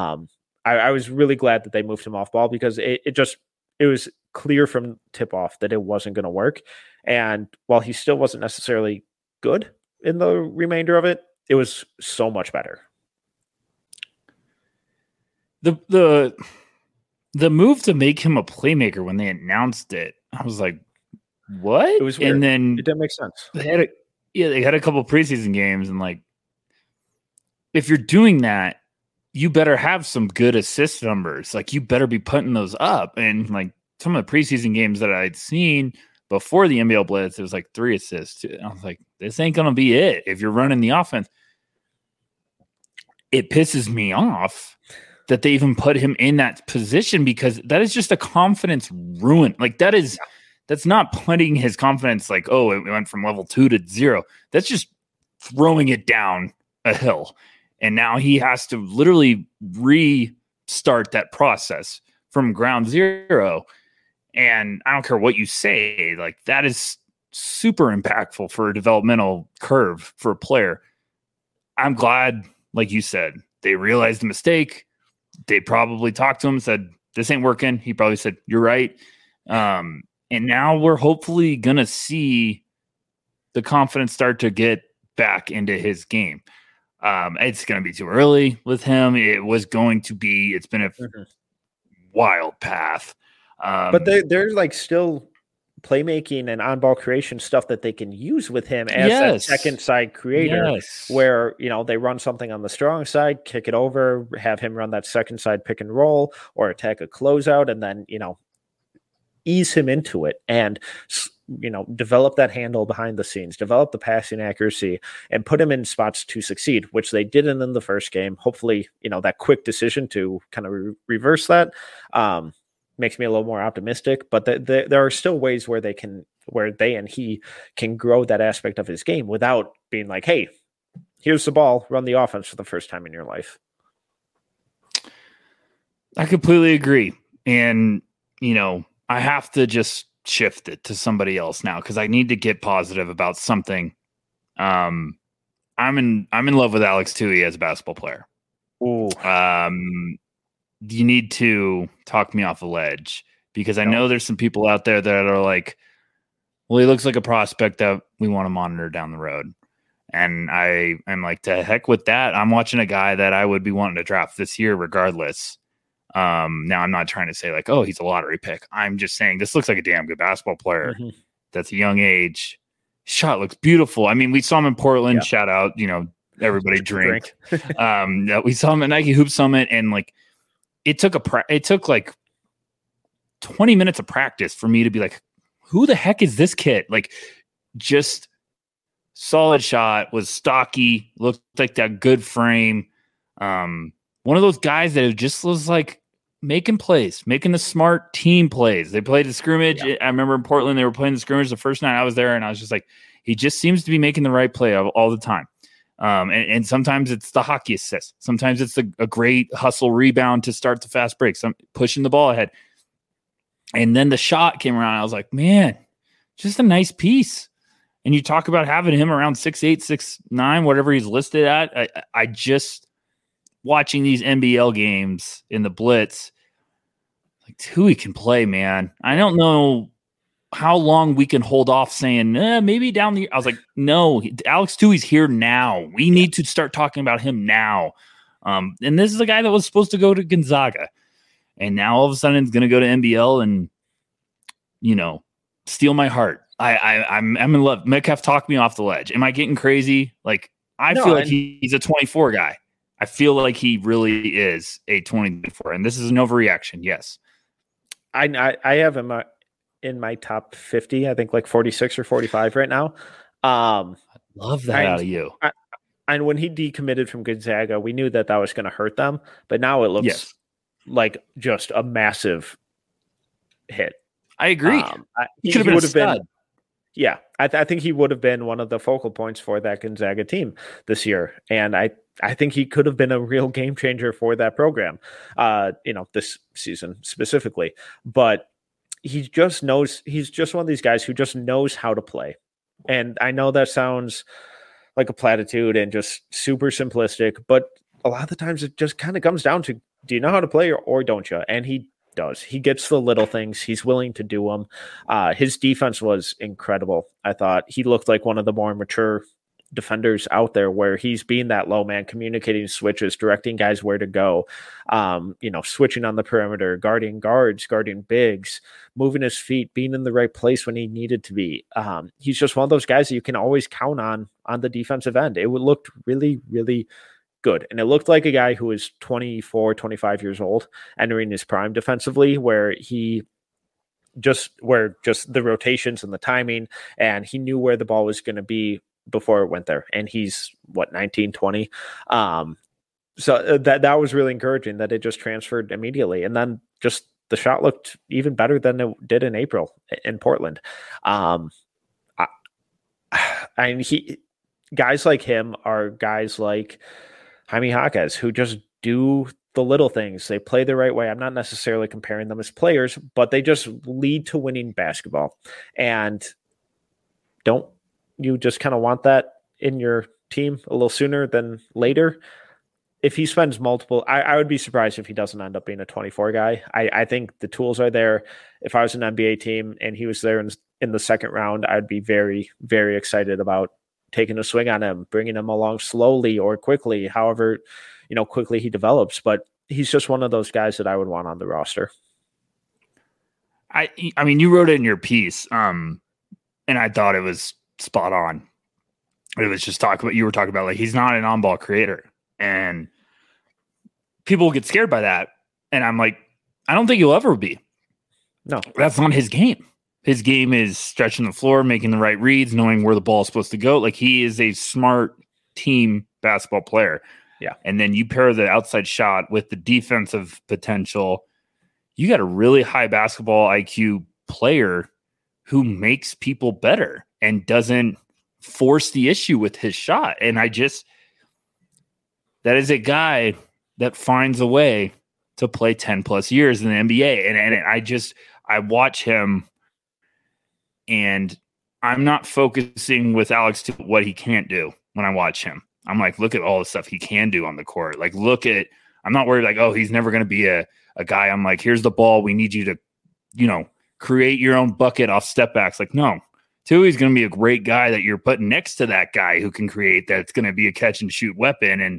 I was really glad that they moved him off ball, because it was clear from tip off that it wasn't going to work. And while he still wasn't necessarily good in the remainder of it, it was so much better. The move to make him a playmaker, when they announced it, I was like, what? It was weird. And then it didn't make sense. They had a couple preseason games, and like, if you're doing that, you better have some good assist numbers. Like, you better be putting those up. And like some of the preseason games that I'd seen before the NBL Blitz, it was like 3 assists. I was like, this ain't going to be it if you're running the offense. It pisses me off that they even put him in that position, because that is just a confidence ruin. Like, that's not putting his confidence like, oh, it went from level 2 to 0. That's just throwing it down a hill. And now he has to literally restart that process from ground zero. And I don't care what you say, like, that is super impactful for a developmental curve for a player. I'm glad, like you said, they realized the mistake. They probably talked to him and said, this ain't working. He probably said, you're right. And now we're hopefully going to see the confidence start to get back into his game. It's going to be too early with him. It's been a wild path. But they're like still playmaking and on-ball creation stuff that they can use with him as a second side creator, where, they run something on the strong side, kick it over, have him run that second side pick and roll or attack a closeout, and then, ease him into it. And develop that handle behind the scenes, develop the passing accuracy, and put him in spots to succeed, which they didn't in the first game. Hopefully, that quick decision to kind of reverse that makes me a little more optimistic. But there are still ways where they and he can grow that aspect of his game without being like, hey, here's the ball, run the offense for the first time in your life. I completely agree. And, I have to just shift it to somebody else now because I need to get positive about something. I'm in love with Alex Tui as a basketball player. Ooh. You need to talk me off the ledge because I know there's some people out there that are like, well, he looks like a prospect that we want to monitor down the road. And I am like, to heck with that. I'm watching a guy that I would be wanting to draft this year regardless. Now I'm not trying to say like, oh, he's a lottery pick. I'm just saying this looks like a damn good basketball player. Mm-hmm. That's a young age. Shot looks beautiful. I mean, we saw him in Portland. Yeah. Shout out, everybody drink. We saw him at Nike Hoop Summit, and like it took like 20 minutes of practice for me to be like, who the heck is this kid? Like, just solid shot, was stocky, looked like that good frame. One of those guys that just was like making plays, making the smart team plays. They played the scrimmage. Yeah. I remember in Portland, they were playing the scrimmage the first night I was there, and I was just like, he just seems to be making the right play all the time. And sometimes it's the hockey assist. Sometimes it's a great hustle rebound to start the fast break. Some pushing the ball ahead. And then the shot came around. I was like, man, just a nice piece. And you talk about having him around 6'8", 6'9", whatever he's listed at. I just watching these NBL games in the Blitz, like Tui can play, man. I don't know how long we can hold off saying maybe down the. I was like, no, Alex Tui's here now. We need to start talking about him now. And this is a guy that was supposed to go to Gonzaga, and now all of a sudden he's going to go to NBL and steal my heart. I'm in love. Metcalf talked me off the ledge. Am I getting crazy? Like I feel like he's a 24 guy. I feel like he really is a 24, and this is an overreaction. Yes, I have him in my top 50. I think like 46 or 45 right now. Love that out of you. And when he decommitted from Gonzaga, we knew that was going to hurt them, but now it looks like just a massive hit. I agree. He would have been. Yeah, I think he would have been one of the focal points for that Gonzaga team this year, and I think he could have been a real game changer for that program, this season specifically. But he just knows, he's just one of these guys who just knows how to play. And I know that sounds like a platitude and just super simplistic, but a lot of the times it just kind of comes down to, do you know how to play or don't you? And he does. He gets the little things. He's willing to do them. His defense was incredible. I thought he looked like one of the more mature defenders out there, where he's being that low man, communicating switches, directing guys where to go, switching on the perimeter, guarding guards, guarding bigs, moving his feet, being in the right place when he needed to be. He's just one of those guys that you can always count on the defensive end. It looked really, really good. And it looked like a guy who was 24, 25 years old, entering his prime defensively, where just the rotations and the timing, and he knew where the ball was going to be before it went there. And he's 19, 20. So that was really encouraging that it just transferred immediately. And then just the shot looked even better than it did in April in Portland. Guys like him are guys like Jaime Jaquez, who just do the little things. They play the right way. I'm not necessarily comparing them as players, but they just lead to winning basketball. And don't you just kind of want that in your team a little sooner than later? If he spends multiple, I would be surprised if he doesn't end up being a 24 guy. I think the tools are there. If I was an NBA team and he was there in the second round, I'd be very, very excited about taking a swing on him, bringing him along slowly or quickly, however, quickly he develops. But he's just one of those guys that I would want on the roster. I mean, you wrote it in your piece, and I thought it was spot on. It was just you were talking about like, he's not an on-ball creator, and people get scared by that. And I'm like, I don't think he'll ever be. No, that's not his game. his game is stretching the floor, making the right reads, knowing where the ball is supposed to go. Like, he is a smart team basketball player. Yeah. And then you pair the outside shot with the defensive potential. You got a really high basketball IQ player who makes people better and doesn't force the issue with his shot. And that is a guy that finds a way to play 10 plus years in the NBA. And I watch him, and I'm not focusing with Alex to what he can't do when I watch him. I'm like, look at all the stuff he can do on the court. Like, I'm not worried like, oh, he's never going to be a guy. I'm like, here's the ball. We need you to, create your own bucket off step backs. Like, no, he's going to be a great guy that you're putting next to that guy who can create, that's going to be a catch and shoot weapon. And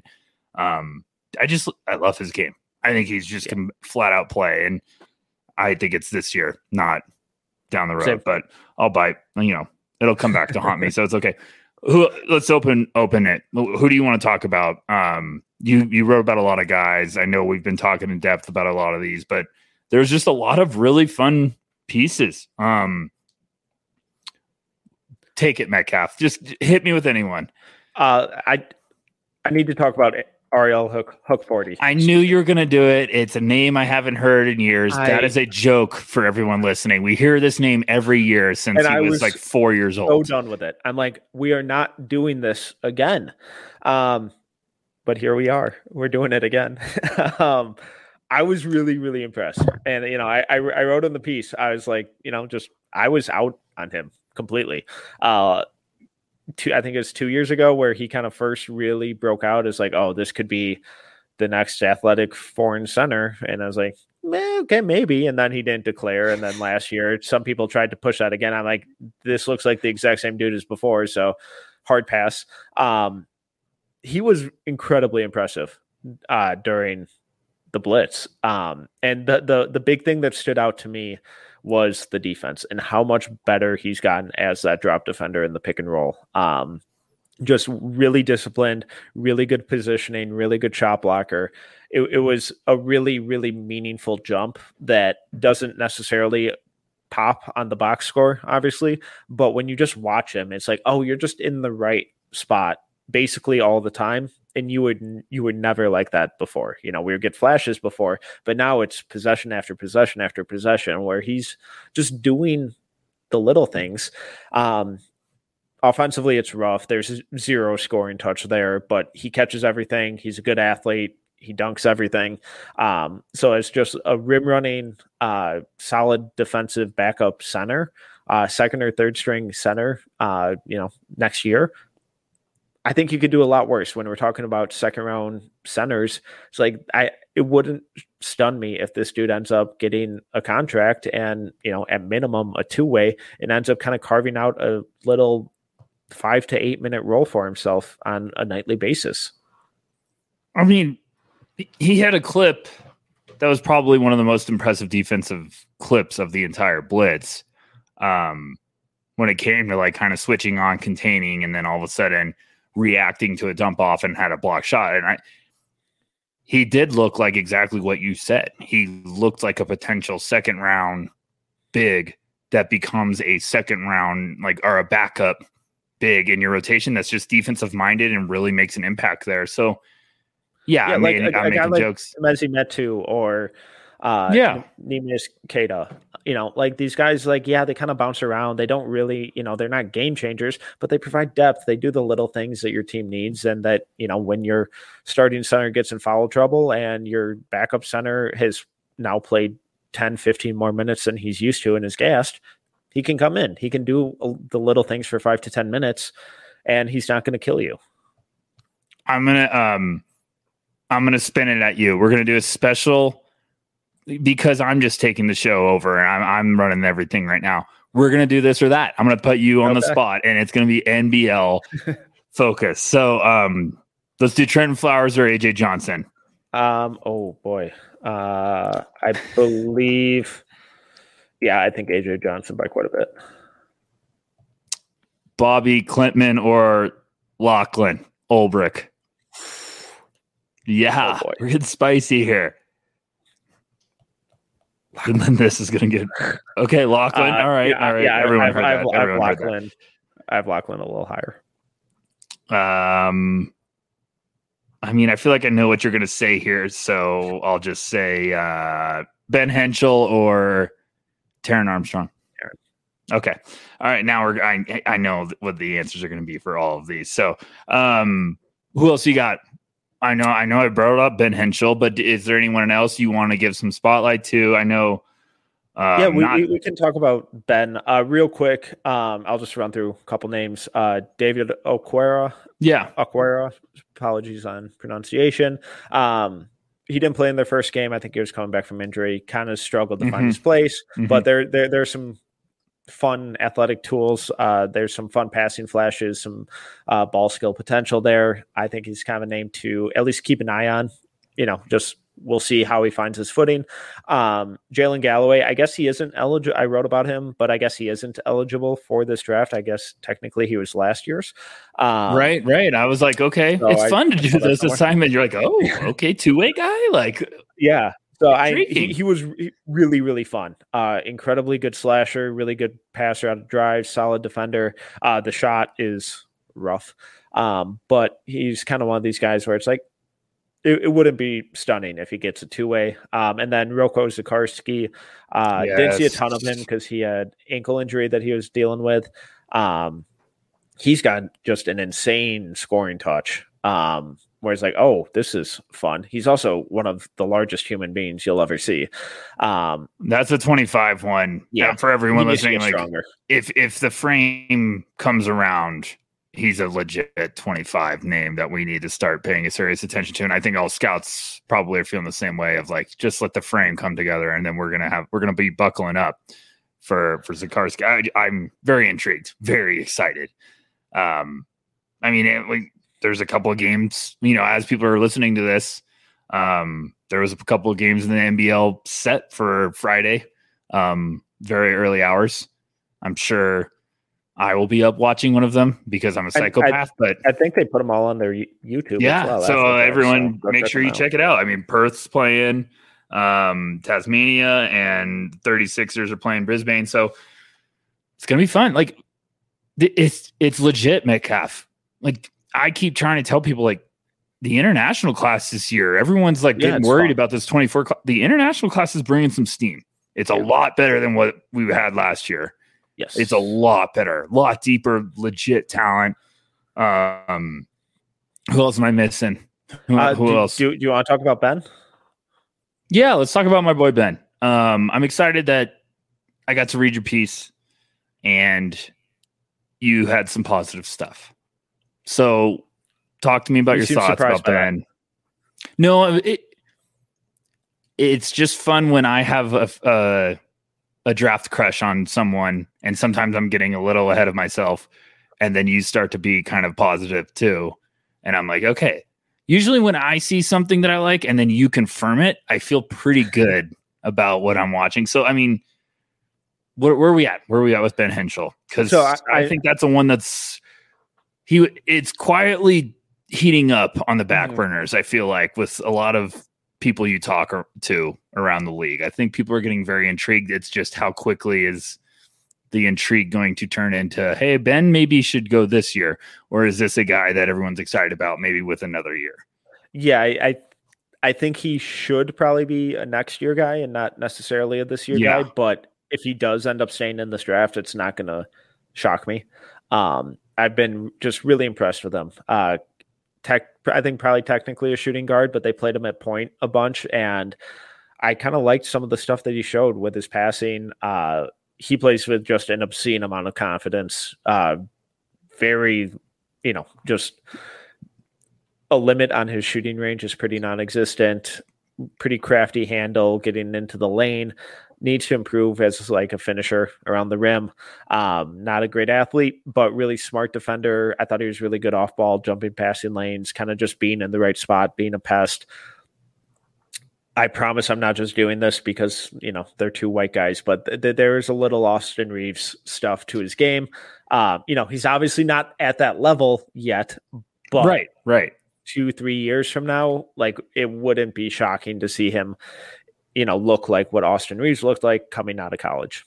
I love his game. I think he's just going to flat out play. And I think it's this year, not down the road. Same. But I'll bite, it'll come back to haunt me. So it's okay. Let's open it. Who do you want to talk about? You wrote about a lot of guys. I know we've been talking in depth about a lot of these, but there's just a lot of really fun pieces. Take it, Metcalf. Just hit me with anyone. I need to talk about Ariel Hook 40. I knew you were going to do it. It's a name I haven't heard in years. That is a joke for everyone listening. We hear this name every year since he was like 4 years old. So done with it. I'm like, we are not doing this again. But here we are. We're doing it again. I was really, really impressed. And, I wrote in the piece, I was like, I was out on him completely. I think it was 2 years ago where he kind of first really broke out as like, oh, this could be the next athletic foreign center. And I was like, okay, maybe. And then he didn't declare. And then last year, some people tried to push that again. I'm like, this looks like the exact same dude as before. So hard pass. He was incredibly impressive during the blitz. And the big thing that stood out to me was the defense and how much better he's gotten as that drop defender in the pick and roll. Just really disciplined, really good positioning, really good shot blocker. It was a really, really meaningful jump that doesn't necessarily pop on the box score, obviously. But when you just watch him, it's like, oh, you're just in the right spot basically all the time. And you would never like that before. We would get flashes before, but now it's possession after possession after possession where he's just doing the little things. Offensively, it's rough. There's zero scoring touch there, but he catches everything. He's a good athlete. He dunks everything. So it's just a rim running, solid defensive backup center, second or third string center, next year. I think you could do a lot worse when we're talking about second round centers. It's like, it wouldn't stun me if this dude ends up getting a contract and, at minimum a two-way, and ends up kind of carving out a little 5 to 8 minute role for himself on a nightly basis. I mean, he had a clip that was probably one of the most impressive defensive clips of the entire blitz. When it came to like kind of switching on, containing, and then all of a sudden reacting to a dump off and had a block shot. And he did look like exactly what you said. He looked like a potential second round big that becomes a second round, or a backup big in your rotation. That's just defensive minded and really makes an impact there. So I'm making jokes. Mezzi Metu or Neemias Queta. These guys, they kind of bounce around. They don't really, they're not game changers, but they provide depth. They do the little things that your team needs. And that, when your starting center gets in foul trouble and your backup center has now played 10, 15 more minutes than he's used to and is gassed, he can come in. He can do the little things for 5 to 10 minutes, and he's not going to kill you. I'm going to spin it at you. We're going to do a special, because I'm just taking the show over and I'm running everything right now. We're going to do this or that. I'm going to put you on the spot, and it's going to be NBL focus. So let's do Trenton Flowers or AJ Johnson. Oh boy. I believe, I think AJ Johnson by quite a bit. Bobby Klintman or Lachlan Ulbrich. Yeah, we're getting spicy here. Then this is going to get okay. Lachlan. All right. Yeah, all right. yeah. Everyone heard that. Everyone heard Lachlan. I have Lachlan a little higher. I mean, I feel like I know what you're going to say here, so I'll just say Ben Henschel or Taron Armstrong. Okay. All right. Now I know what the answers are going to be for all of these. So, who else you got? I know I brought up Ben Henschel, but is there anyone else you want to give some spotlight to? I know. We can talk about Ben real quick. I'll just run through a couple names. David Okwara. Yeah. Okwara. Apologies on pronunciation. He didn't play in their first game. I think he was coming back from injury. Kind of struggled to find his place. But there's some fun athletic tools. There's some fun passing flashes, some ball skill potential there. I think he's kind of a name to at least keep an eye on. Just we'll see how he finds his footing. Jalen Galloway, I guess he isn't eligible. I wrote about him, but I guess he isn't eligible for this draft. I guess technically he was last year's. Right. I was like, okay, so it's fun to do this assignment. You're like, oh, okay, two-way guy? Like, yeah. So he was really, really fun. Incredibly good slasher, really good passer out of drive, solid defender. The shot is rough. But he's kind of one of these guys where it's like, it wouldn't be stunning if he gets a two-way. And then Roko Zakarski, didn't see a ton of him because he had ankle injury that he was dealing with. He's got just an insane scoring touch. Where it's like, oh, this is fun. He's also one of the largest human beings you'll ever see. That's a 25 one. Yeah, for everyone listening. Like, if the frame comes around, he's a legit 25 name that we need to start paying a serious attention to. And I think all scouts probably are feeling the same way of like, just let the frame come together, and then we're gonna be buckling up for Zakarski. I'm very intrigued, very excited. I mean, there's a couple of games, as people are listening to this, there was a couple of games in the NBL set for Friday, very early hours. I'm sure I will be up watching one of them because I'm a psychopath. But I think they put them all on their YouTube. Yeah, as well, so everyone make sure you check it out. I mean, Perth's playing, Tasmania, and 36ers are playing Brisbane. So it's gonna be fun. Like, it's legit, Metcalf. Like, I keep trying to tell people, like, the international class this year, everyone's like getting worried about this 24. The international class is bringing some steam. It's a lot better than what we had last year. Yes, it's a lot better, a lot deeper, legit talent. Who else am I missing? Who else? Do you want to talk about Ben? Yeah, let's talk about my boy Ben. I'm excited that I got to read your piece and you had some positive stuff. So talk to me about your thoughts about Ben. No, it's just fun when I have a draft crush on someone, and sometimes I'm getting a little ahead of myself, and then you start to be kind of positive too. And I'm like, okay, usually when I see something that I like and then you confirm it, I feel pretty good about what I'm watching. So, I mean, where are we at? Where are we at with Ben Henschel? Because I think that's the one it's quietly heating up on the back burners. I feel like with a lot of people you talk to around the league, I think people are getting very intrigued. It's just how quickly is the intrigue going to turn into, hey, Ben maybe should go this year, or is this a guy that everyone's excited about maybe with another year? Yeah, I think he should probably be a next year guy and not necessarily a this year guy. But if he does end up staying in this draft, it's not going to shock me. I've been just really impressed with him. I think probably technically a shooting guard, but they played him at point a bunch, and I kind of liked some of the stuff that he showed with his passing. He plays with just an obscene amount of confidence. Very, just a limit on his shooting range is pretty non-existent. Pretty crafty handle, getting into the lane. Needs to improve as like a finisher around the rim. Not a great athlete, but really smart defender. I thought he was really good off ball, jumping passing lanes, kind of just being in the right spot, being a pest. I promise I'm not just doing this because, they're two white guys, but there is a little Austin Reeves stuff to his game. He's obviously not at that level yet, but right. 2-3 years from now, like, it wouldn't be shocking to see him look like what Austin Reaves looked like coming out of college.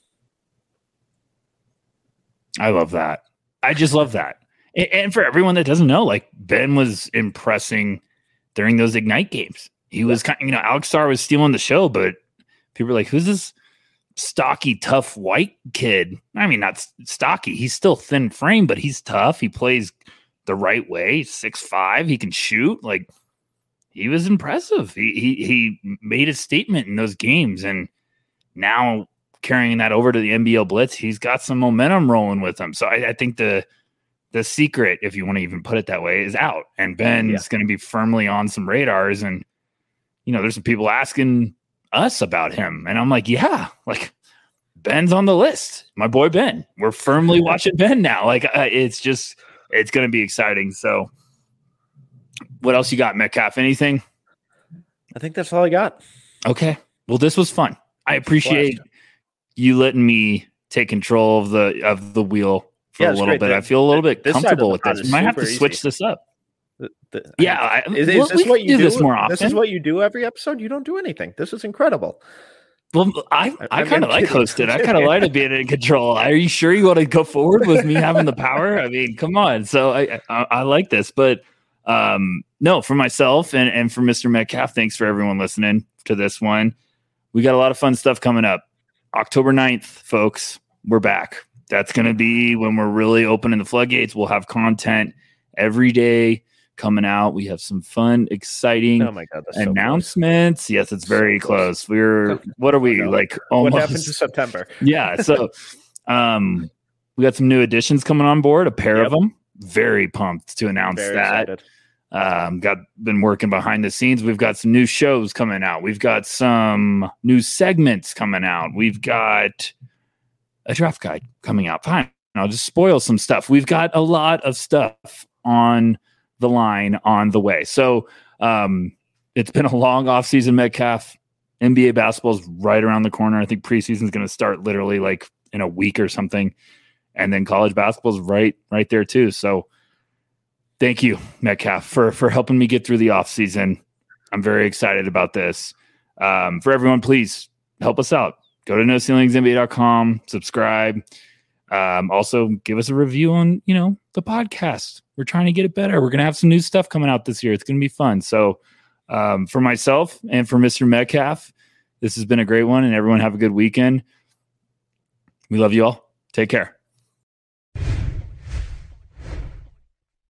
I love that. I just love that. And for everyone that doesn't know, like, Ben was impressing during those Ignite games. He was kind of, Alex Starr was stealing the show, but people were like, who's this stocky, tough white kid? I mean, not stocky. He's still thin frame, but he's tough. He plays the right way. 6'5". He can shoot. Like, he was impressive. He made a statement in those games, and now carrying that over to the NBL Blitz, he's got some momentum rolling with him. So I think the secret, if you want to even put it that way, is out, and Ben's going to be firmly on some radars. And there's some people asking us about him, and I'm like, yeah, like, Ben's on the list. My boy Ben. We're firmly watching Ben now. Like, it's going to be exciting. So, what else you got, Metcalf? Anything? I think that's all I got. Okay. Well, this was fun. I appreciate you letting me take control of the wheel for a little bit. I feel a little bit comfortable with this. We might have to switch this up. Is this what you do this more often? This is what you do every episode? You don't do anything. This is incredible. Well, I kind of like hosting. I kind of like being in control. Are you sure you want to go forward with me having the power? I mean, come on. So I like this, but no, for myself and for Mr. Metcalf, thanks for everyone listening to this one. We got a lot of fun stuff coming up. October 9th, folks, we're back. That's going to be when we're really opening the floodgates. We'll have content every day coming out. We have some fun, exciting announcements. So yes, it's very close. What are we like? Almost what happened to September? Yeah. So, we got some new additions coming on board, a pair of them. Very pumped to announce that. Been working behind the scenes. We've got some new shows coming out. We've got some new segments coming out. We've got a draft guide coming out. Fine. I'll just spoil some stuff. We've got a lot of stuff on the line on the way. So it's been a long off season, Metcalf. NBA basketball is right around the corner. I think preseason is going to start literally like in a week or something. And then college basketball is right there too. So thank you, Metcalf, for helping me get through the off season. I'm very excited about this. For everyone, please help us out. Go to NoCeilingsNBA.com, subscribe. Also give us a review on, the podcast. We're trying to get it better. We're going to have some new stuff coming out this year. It's going to be fun. So for myself and for Mr. Metcalf, this has been a great one, and everyone have a good weekend. We love you all. Take care.